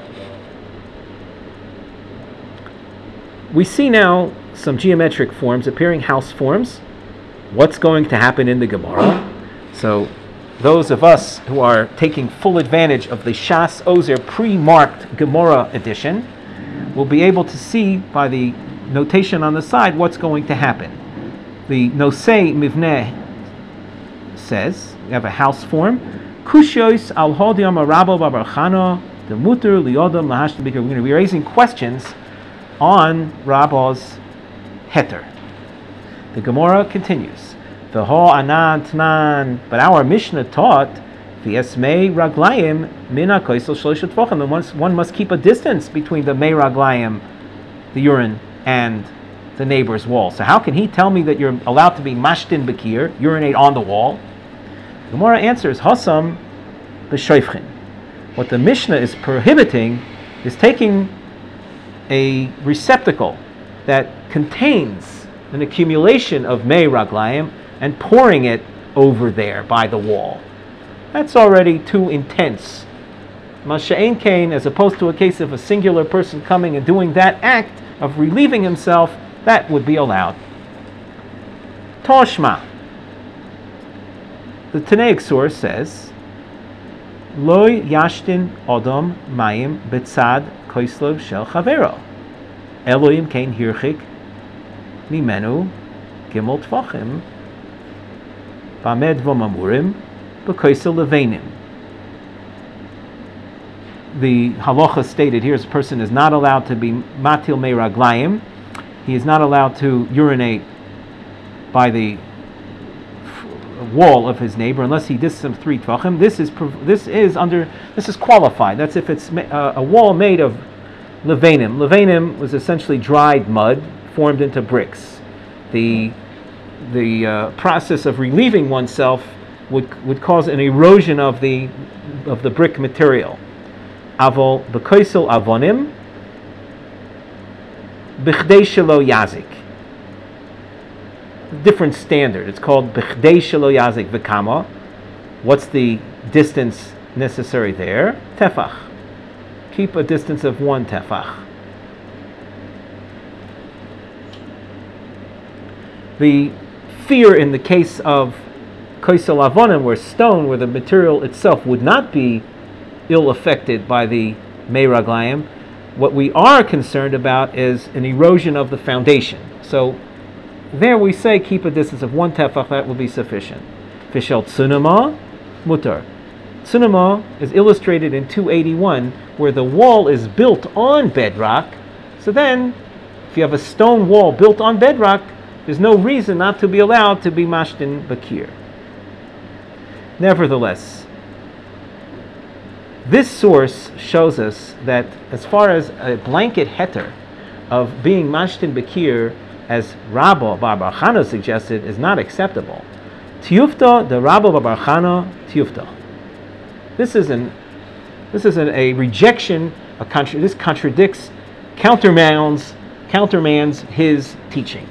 We see now some geometric forms appearing, house forms. What's going to happen in the Gemara? So, those of us who are taking full advantage of the Shas Ozer pre-marked Gemara edition will be able to see by the notation on the side what's going to happen. The Nosei Mivneh says, we have a house form, Kushois al Hodiam Arabo Babarchana, the Mutter Liodam Lahashtim Bikir. We're going to be raising questions on Rabba's heter. The Gemara continues. The Ho Anan Tnan, but our Mishnah taught V'esmei Raglayim Mina Koisel Shloishet Tvachim, and one must keep a distance between the Mei Raglayim, the urine, and the neighbor's wall. So how can he tell me that you're allowed to be mashtin bekir, urinate on the wall? The Gemara answers, Hasam b'shoifchin. What the Mishnah is prohibiting is taking a receptacle that contains an accumulation of Mei Raglayim and pouring it over there by the wall. That's already too intense. Masha'en Kain, as opposed to a case of a singular person coming and doing that act of relieving himself, that would be allowed. Toshma. The Tanaic source says, Loy yashtin odom mayim betzad koislov shel chavero. Elohim kain hirchik mimenu gimel tvachim bamed v'mamurim b'koisel levenim. The halacha stated here is a person is not allowed to be matil mei raglayim. He is not allowed to urinate by the wall of his neighbor unless he distances him 3 tvachim. This is qualified. That's if it's a wall made of levanim. Levanim was essentially dried mud formed into bricks. The process of relieving oneself would cause an erosion of the brick material. Avol b'koisel avonim b'chdei shelo yazik. Different standard. It's called b'chdei shelo yazik v'kama. What's the distance necessary there? Tefach. Keep a distance of 1 tefach. The fear in the case of koisel avonim, where stone, where the material itself would not be ill affected by the Mei Raglayim, what we are concerned about is an erosion of the foundation. So there we say keep a distance of 1 tefach, that will be sufficient. Fishel tsunama mutar. Tsunama is illustrated in 281, where the wall is built on bedrock. So then, if you have a stone wall built on bedrock, there's no reason not to be allowed to be mashtin bakir. Nevertheless, this source shows us that as far as a blanket heter of being mashtin bekir, as Rabba Bar Chana suggested, is not acceptable. Tiyufta, the Rabba Bar Chana, tiyufta. This is a rejection. This contradicts, countermands his teaching.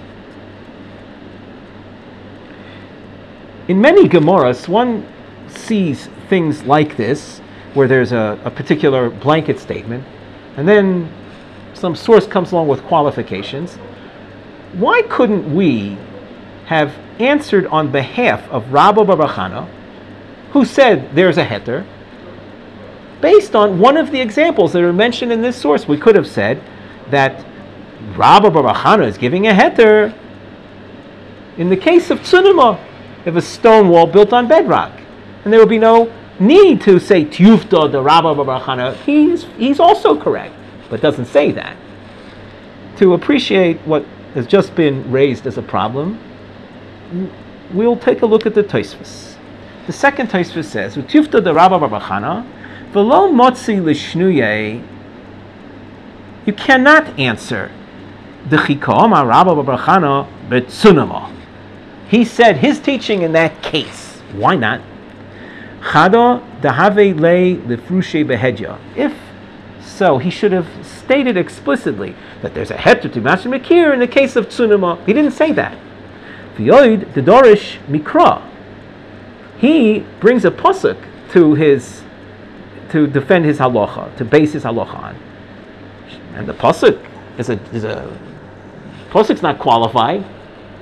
In many Gemaras, one sees things like this, where there's a particular blanket statement, and then some source comes along with qualifications. Why couldn't we have answered on behalf of Rabba Bar Chana, who said there's a heter, based on one of the examples that are mentioned in this source? We could have said that Rabba Bar Chana is giving a heter in the case of tsunama, if a stone wall built on bedrock, and there would be no need to say tiyufta the Rabba Bar Chana. He's also correct, but doesn't say that. To appreciate what has just been raised as a problem, we'll take a look at the Tosfos. The second Tosfos says, "Tiyufta the Rabba Bar Chana, v'lo motzi l'shnuye." You cannot answer the chikam Rabba Bar Chana b'tsunama. He said his teaching in that case. Why not? Chada dahave le lefrushe behedya. If so, he should have stated explicitly that there's a heter to mashtin bekir in the case of tsunama. He didn't say that. V'yoid the dorish mikra. He brings a pasuk to defend his halacha, to base his halacha on, and the pasuk pasuk's not qualified.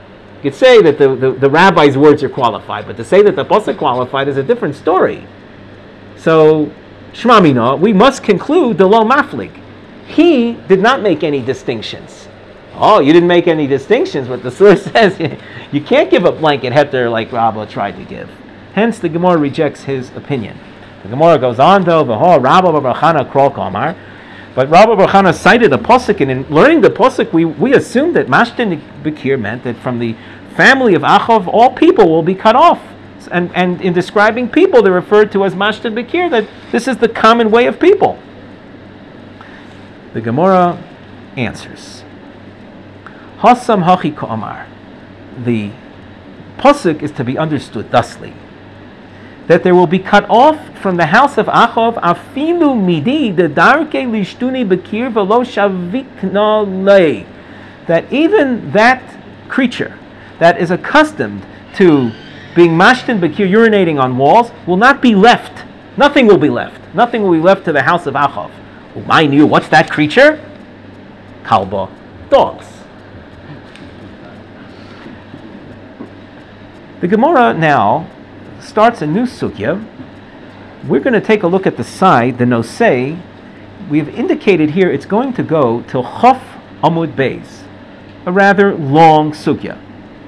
You could say that the rabbi's words are qualified, but to say that the pasuk qualified is a different story. So, Shema Mina, we must conclude the lo maflig. He did not make any distinctions. Oh, you didn't make any distinctions, but the source says you can't give a blanket heter like Rabbah tried to give. Hence, the Gemara rejects his opinion. The Gemara goes on though, Rabbah bar Chana krol kamar. But Rabbah bar Chana cited a pasuk, and in learning the pasuk, we assumed that Mashtin Bekir meant that from the family of Achav, all people will be cut off. And in describing people, they're referred to as Mashtin Bekir, that this is the common way of people. The Gemara answers. Hasam hachi ka'amar. The pasuk is to be understood thusly: that there will be cut off from the house of Achav afilu midi the darke lishtuni bekir velo shavikna lei. That even that creature that is accustomed to being mashtin bekir, urinating on walls, will not be left. Nothing will be left. Nothing will be left to the house of Achav. Mind you, what's that creature? Kalba, dogs. The Gemara now starts a new sugya. We're going to take a look at the side, the nosei. We've indicated here it's going to go till Chof Amud Beis, a rather long sugya.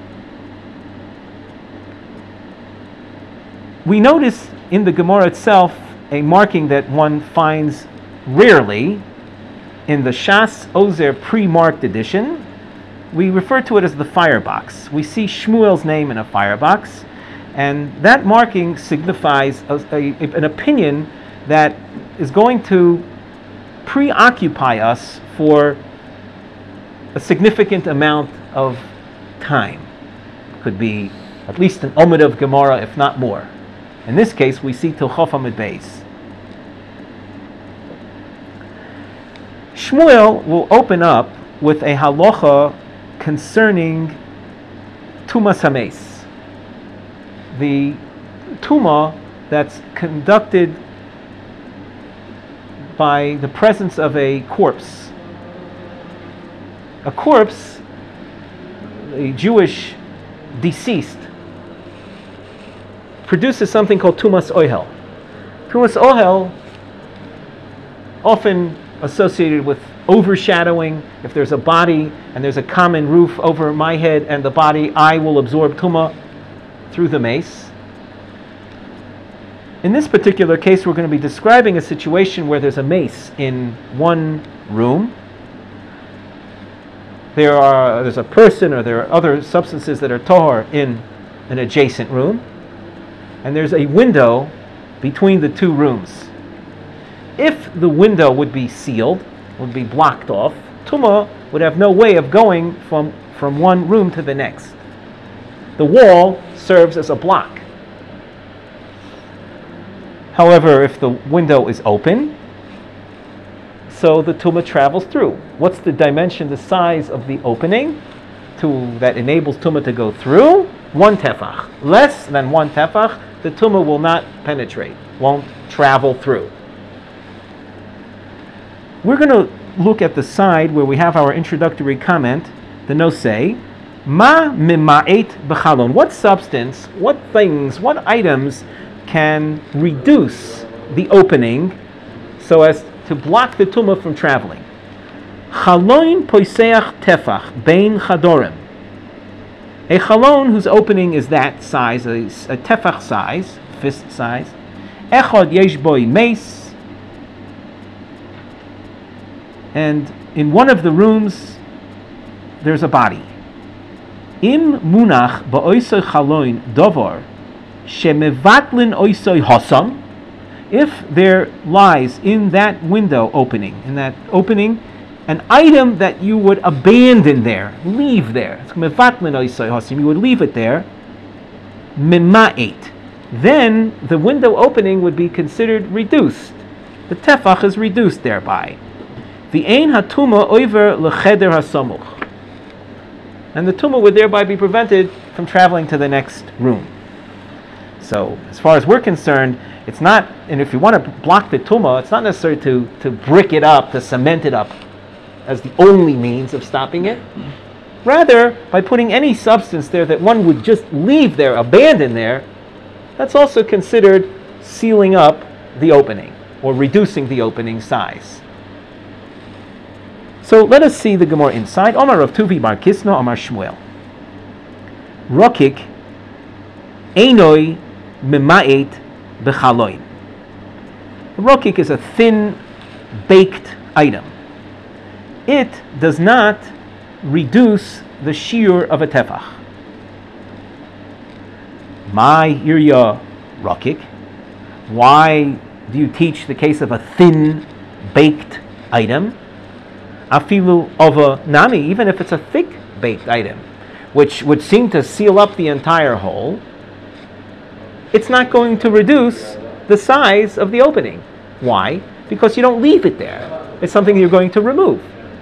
We notice in the Gemara itself a marking that one finds rarely in the Shas Ozer pre-marked edition. We refer to it as the firebox. We see Shmuel's name in a firebox, and that marking signifies an opinion that is going to preoccupy us for a significant amount of time. Could be at least an Omid of Gemara, if not more. In this case, we see till Chof Amud Beis. Shmuel will open up with a halacha concerning Tumas Hames, the Tuma that's conducted by the presence of a corpse. A corpse, a Jewish deceased, produces something called Tumas Ohel. Tumas Ohel, often associated with overshadowing. If there's a body and there's a common roof over my head and the body, I will absorb Tumah through the mace. In this particular case, we're going to be describing a situation where there's a mace in one room. There's a person, or there are other substances that are tahor in an adjacent room, and there's a window between the two rooms. If the window would be sealed, would be blocked off, Tumah would have no way of going from one room to the next. The wall serves as a block. However, if the window is open, so the Tumah travels through. What's the dimension, the size of the opening that enables Tumah to go through? 1 tefach. Less than 1 tefach, the Tumah will not penetrate, won't travel through. We're going to look at the side where we have our introductory comment, the nosei. Ma mima'et b'chalon. What substance, what things, what items can reduce the opening so as to block the tumah from traveling? Chalon poiseach tefach bein chadorim. A chalon whose opening is that size, a tefach size, fist size. Echad yesh boi meis. And in one of the rooms, there's a body. Im munach ba'oisoi chaloin dovar shemevatlin oisoi hasam. If there lies in that window opening, an item that you would abandon there, leave there, mevatlin oisoi hasam, you would leave it there, mima'et, then the window opening would be considered reduced. The tefach is reduced thereby. The ein hatuma over lecheder hasamuch, and the tumah would thereby be prevented from traveling to the next room. So, as far as we're concerned, it's not, and if you want to block the tumah, it's not necessary to brick it up, to cement it up as the only means of stopping it. Rather, by putting any substance there that one would just leave there, abandon there, that's also considered sealing up the opening or reducing the opening size. So let us see the Gemara inside. Omar Rav Tuvi Bar Kisna, Omar Shmuel. Rokik einoi mema'et b'chaloin. Rokik is a thin baked item. It does not reduce the shiur of a tefach. My irya rokik. Why do you teach the case of a thin baked item? Afilu ova nami, even if it's a thick baked item, which would seem to seal up the entire hole, it's not going to reduce the size of the opening. Why? Because you don't leave it there. It's something you're going to remove.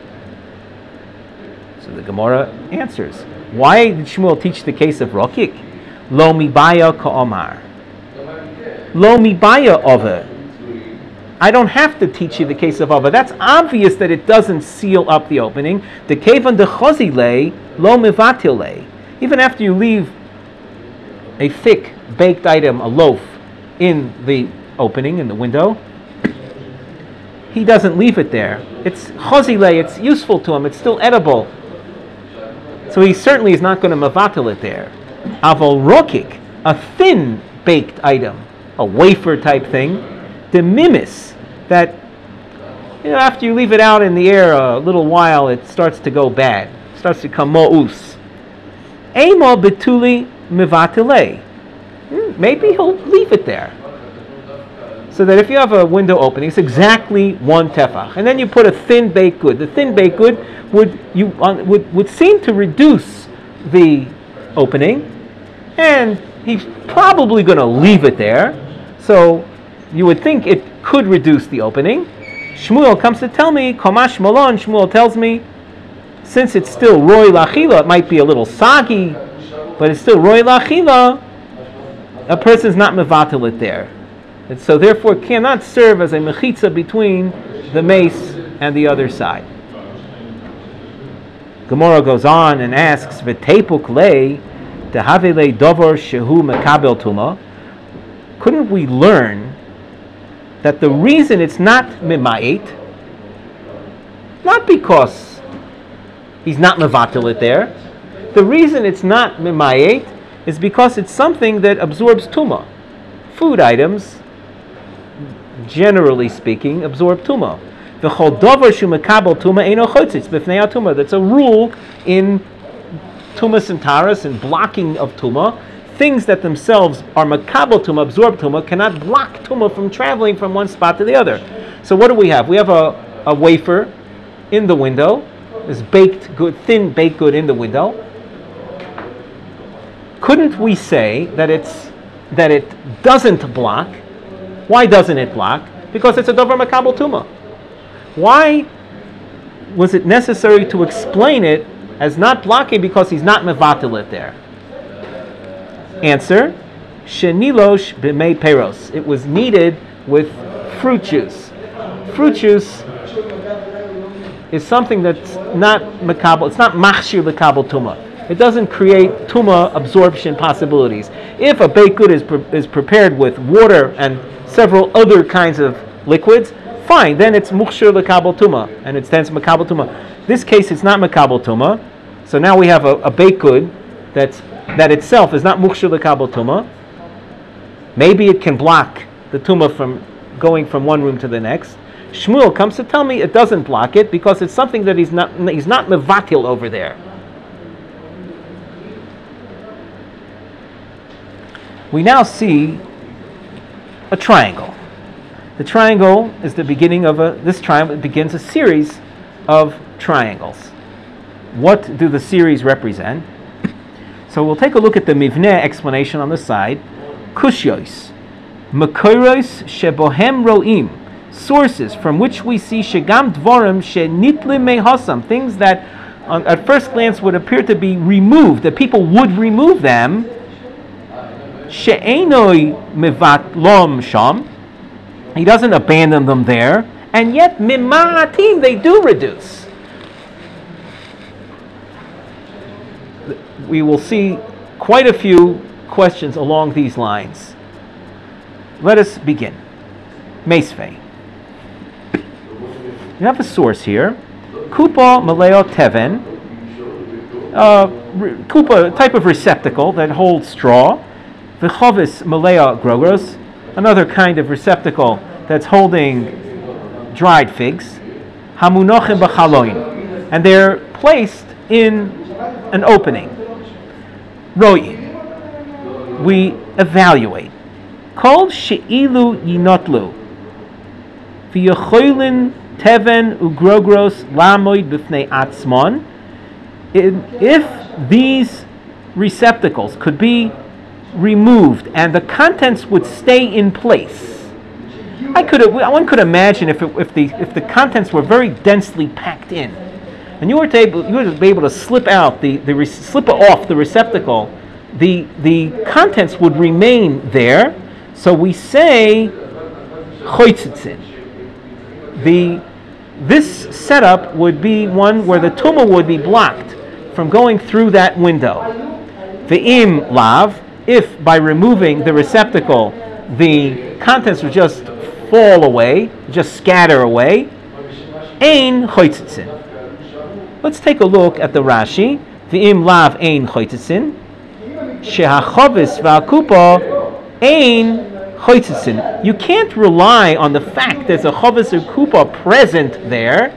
So the Gemara answers, why did Shmuel teach the case of rokik? Lo mibaya ka'omar. Lo mibaya ova. I don't have to teach you the case of ova. That's obvious that it doesn't seal up the opening. The kevan de chozile lo mivatile. Even after you leave a thick baked item, a loaf, in the opening, in the window, he doesn't leave it there. It's chozile, it's useful to him, it's still edible. So he certainly is not going to mavatil it there. Aval rokik, a thin baked item, a wafer type thing, the mimis, that after you leave it out in the air a little while, it starts to go bad, it starts to become mo'us. Emo betuli mivatile. Maybe he'll leave it there. So that if you have a window opening, it's exactly one tefach, and then you put a thin baked good. The thin baked good would seem to reduce the opening, and he's probably going to leave it there. So you would think it could reduce the opening. Shmuel comes to tell me, Komash Malon, Shmuel tells me, since it's still Roy Lachila, it might be a little soggy, but it's still Roy Lachila, a person's not mevatel it there. And so therefore cannot serve as a mechitza between the mace and the other side. Gemara goes on and asks, V'tepuk lei dehavele dover shehu mekabel tuma. Couldn't we learn that the reason it's not mima'it, not because he's not mevatel it there, the reason it's not mima'it is because it's something that absorbs tuma. Food items, generally speaking, absorb tuma. V'chol dover shu mekabel tuma eino chotzitz b'fnei tuma. That's a rule in tumas and taras and blocking of tuma. Things that themselves are mekabel tuma, absorb tuma, cannot block tuma from traveling from one spot to the other. So what do we have? We have a wafer in the window. This baked good, thin baked good in the window. Couldn't we say that it doesn't block? Why doesn't it block? Because it's a dover mekabel tuma. Why was it necessary to explain it as not blocking because he's not mevatel it there? Answer: Shenilosh b'mei peros. It was kneaded with fruit juice. Fruit juice is something that's not mekabel. It's not machshir mekabel tuma. It doesn't create tuma absorption possibilities. If a baked good is prepared with water and several other kinds of liquids, fine, then it's mukhshir lekabel tuma, and it stands mekabel tuma. This case, it's not mekabel tuma, so now we have a baked good that itself is not mukhshir lekabel tuma. Maybe it can block the tuma from going from one room to the next. Shmuel comes to tell me it doesn't block it because it's something that he's not mevatil over there. We now see a triangle. The triangle is the beginning of this triangle begins a series of triangles. What do the series represent? So we'll take a look at the mivneh explanation on the side. Kushyos, makoros shebohem roim, sources from which we see shegam dvorim shenitlim mehasam, things that at first glance would appear to be removed, that people would remove them. She'enoi mivat lom sham, he doesn't abandon them there, and yet mima'atim, they do reduce. we will see quite a few questions along these lines. Let us begin. Meisvei. You have a source here. Kupa maleo teven. Kupa, a type of receptacle that holds straw. V'chovis maleo grogros, another kind of receptacle that's holding dried figs. Hamunochim b'chaloin, and they're placed in an opening. Roi. We evaluate. Kol she'ilu yinotlu. V'yochoylin teven ugrogros lamoid b'fnei atzmon. If these receptacles could be removed and the contents would stay in place, one could imagine if the contents were very densely packed in, and you were to be able to slip off the receptacle, the contents would remain there. So we say choitzitzin. This setup would be one where the tumah would be blocked from going through that window. Ve'im lav, if by removing the receptacle the contents would just fall away, just scatter away, ein choitzitzin. Let's take a look at the Rashi. Ve'im lav ein choitzitzin, shehachovis va'kupa ein choitzitzin. You can't rely on the fact there's a chovis or kupa present there.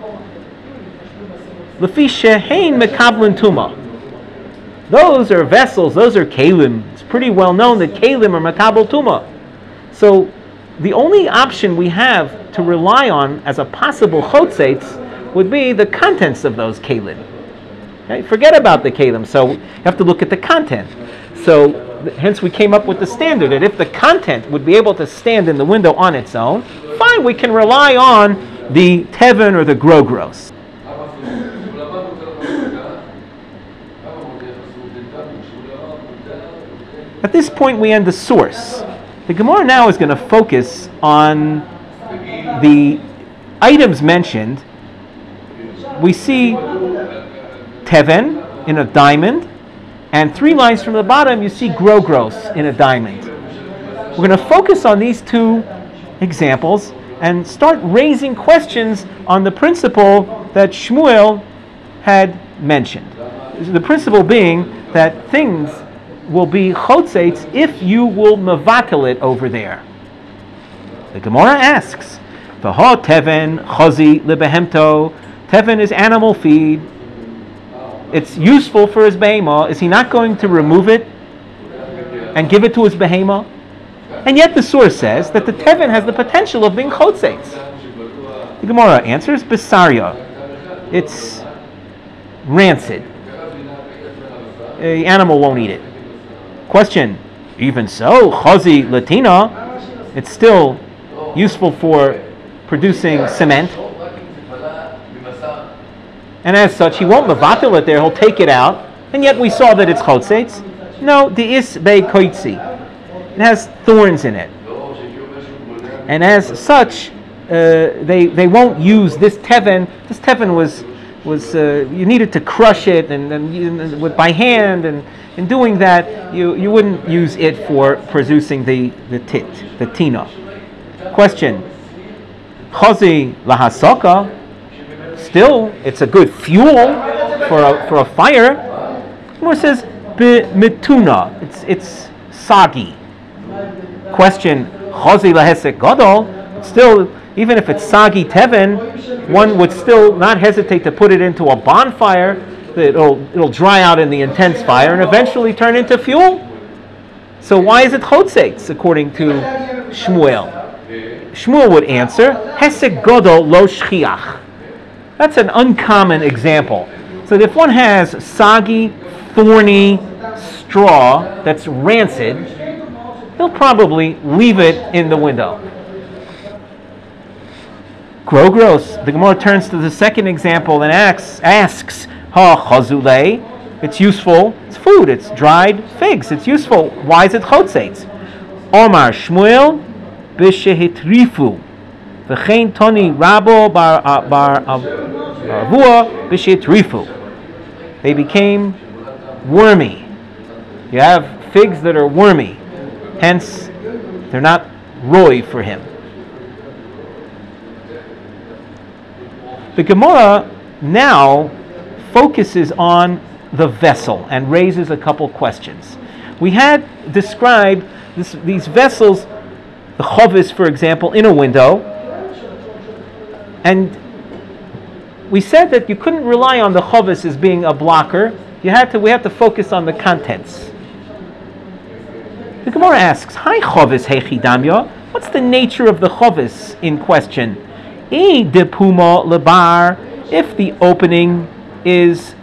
Lefi shehein mekablan tuma. Those are vessels, those are kalim. It's pretty well known that kalim are makabel tuma. So the only option we have to rely on as a possible chotzetz would be the contents of those kalim. Okay? Forget about the kalim, so you have to look at the content. So hence we came up with the standard that if the content would be able to stand in the window on its own, fine, we can rely on the teven or the grogros. At this point we end the source. The Gemara now is going to focus on the items mentioned. We see teven in a diamond, and 3 lines from the bottom you see grogros in a diamond. We're going to focus on these 2 examples and start raising questions on the principle that Shmuel had mentioned. The principle being that things will be chotzetz if you will mevatel it over there. The Gemara asks, "V'ha teven chazi lebehemto." Teven is animal feed. It's useful for his behema. Is he not going to remove it and give it to his behema? And yet the source says that the teven has the potential of being chotzetz. The Gemara answers, "Besaria." It's rancid. The animal won't eat it. Question, even so, chazi latina, it's still useful for producing cement. And as such, he won't mevatel it there, he'll take it out. And yet we saw that it's chotzetz. No, de'is bei koitzi. It has thorns in it. And as such, they won't use this teven. This teven was you needed to crush it and by hand, and in doing that you wouldn't use it for producing the tina. Question: chazi lahasaka, still it's a good fuel for a fire. More says mituna, it's soggy. Question: chazi lahesek gadol, still even if it's soggy teven, one would still not hesitate to put it into a bonfire. It'll dry out in the intense fire and eventually turn into fuel. So why is it chotzetz according to Shmuel? Shmuel would answer, hesek gadol lo shchiach. That's an uncommon example. So if one has soggy, thorny straw that's rancid, he'll probably leave it in the window. Grogros, the Gemara turns to the second example and asks, ha chazulei, it's useful, it's food, it's dried figs, it's useful. Why is it chotzetz? Omar Shmuel b'shehitrifu v'chein toni rabo bar avua b'shehitrifu. They became wormy. You have figs that are wormy. Hence, they're not roy for him. The Gemara now focuses on the vessel and raises a couple questions. We had described these vessels, the chovis, for example, in a window, and we said that you couldn't rely on the chovis as being a blocker. We have to focus on the contents. The Gemara asks, "Hi chovis hechidamya." What's the nature of the chovis in question? E de puma lebar. If the opening is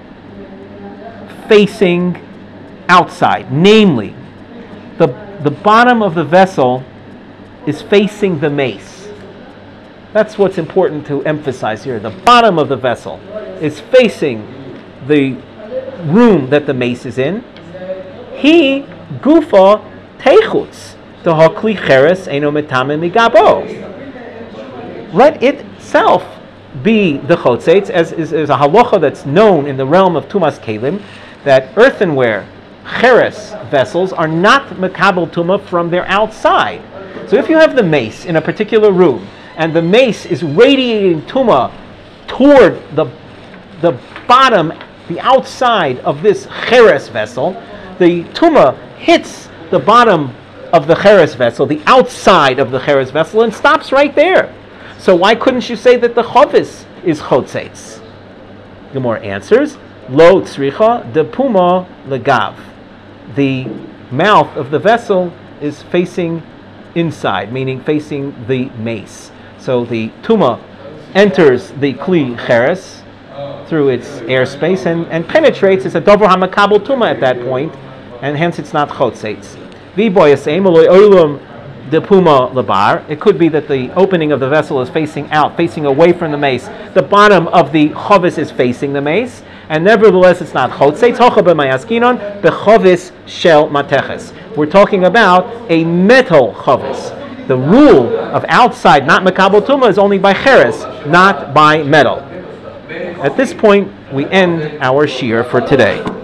facing outside, namely, the bottom of the vessel is facing the mace. That's what's important to emphasize here. The bottom of the vessel is facing the room that the mace is in. He gufa techutz tohakli cheres eno metame migabo. Let itself be the chotzeitz, as is a halacha that's known in the realm of tumas kelim, that earthenware cheres vessels are not mekabel tuma from their outside. So if you have the mace in a particular room and the mace is radiating tuma toward the bottom, the outside of this cheres vessel, the tuma hits the bottom of the cheres vessel, the outside of the cheres vessel, and stops right there. So why couldn't you say that the chovis is chotzeitz? Gemara answers, Lo tzricha de puma legav. The mouth of the vessel is facing inside, meaning facing the mace. So the tuma enters the kli cheres through its airspace and penetrates. It's a dover hamakabel tuma at that point, and hence it's not chotzeitz. V'boyasem aloy oilum de puma lebar. It could be that the opening of the vessel is facing out, facing away from the mace. The bottom of the chovis is facing the mace, and nevertheless it's not chotzeitz. Hocha b'mayaskinon bechovis shel mateches. We're talking about a metal chovis. The rule of outside, not mekabel tuma, is only by cheres, not by metal. At this point, we end our shiur for today.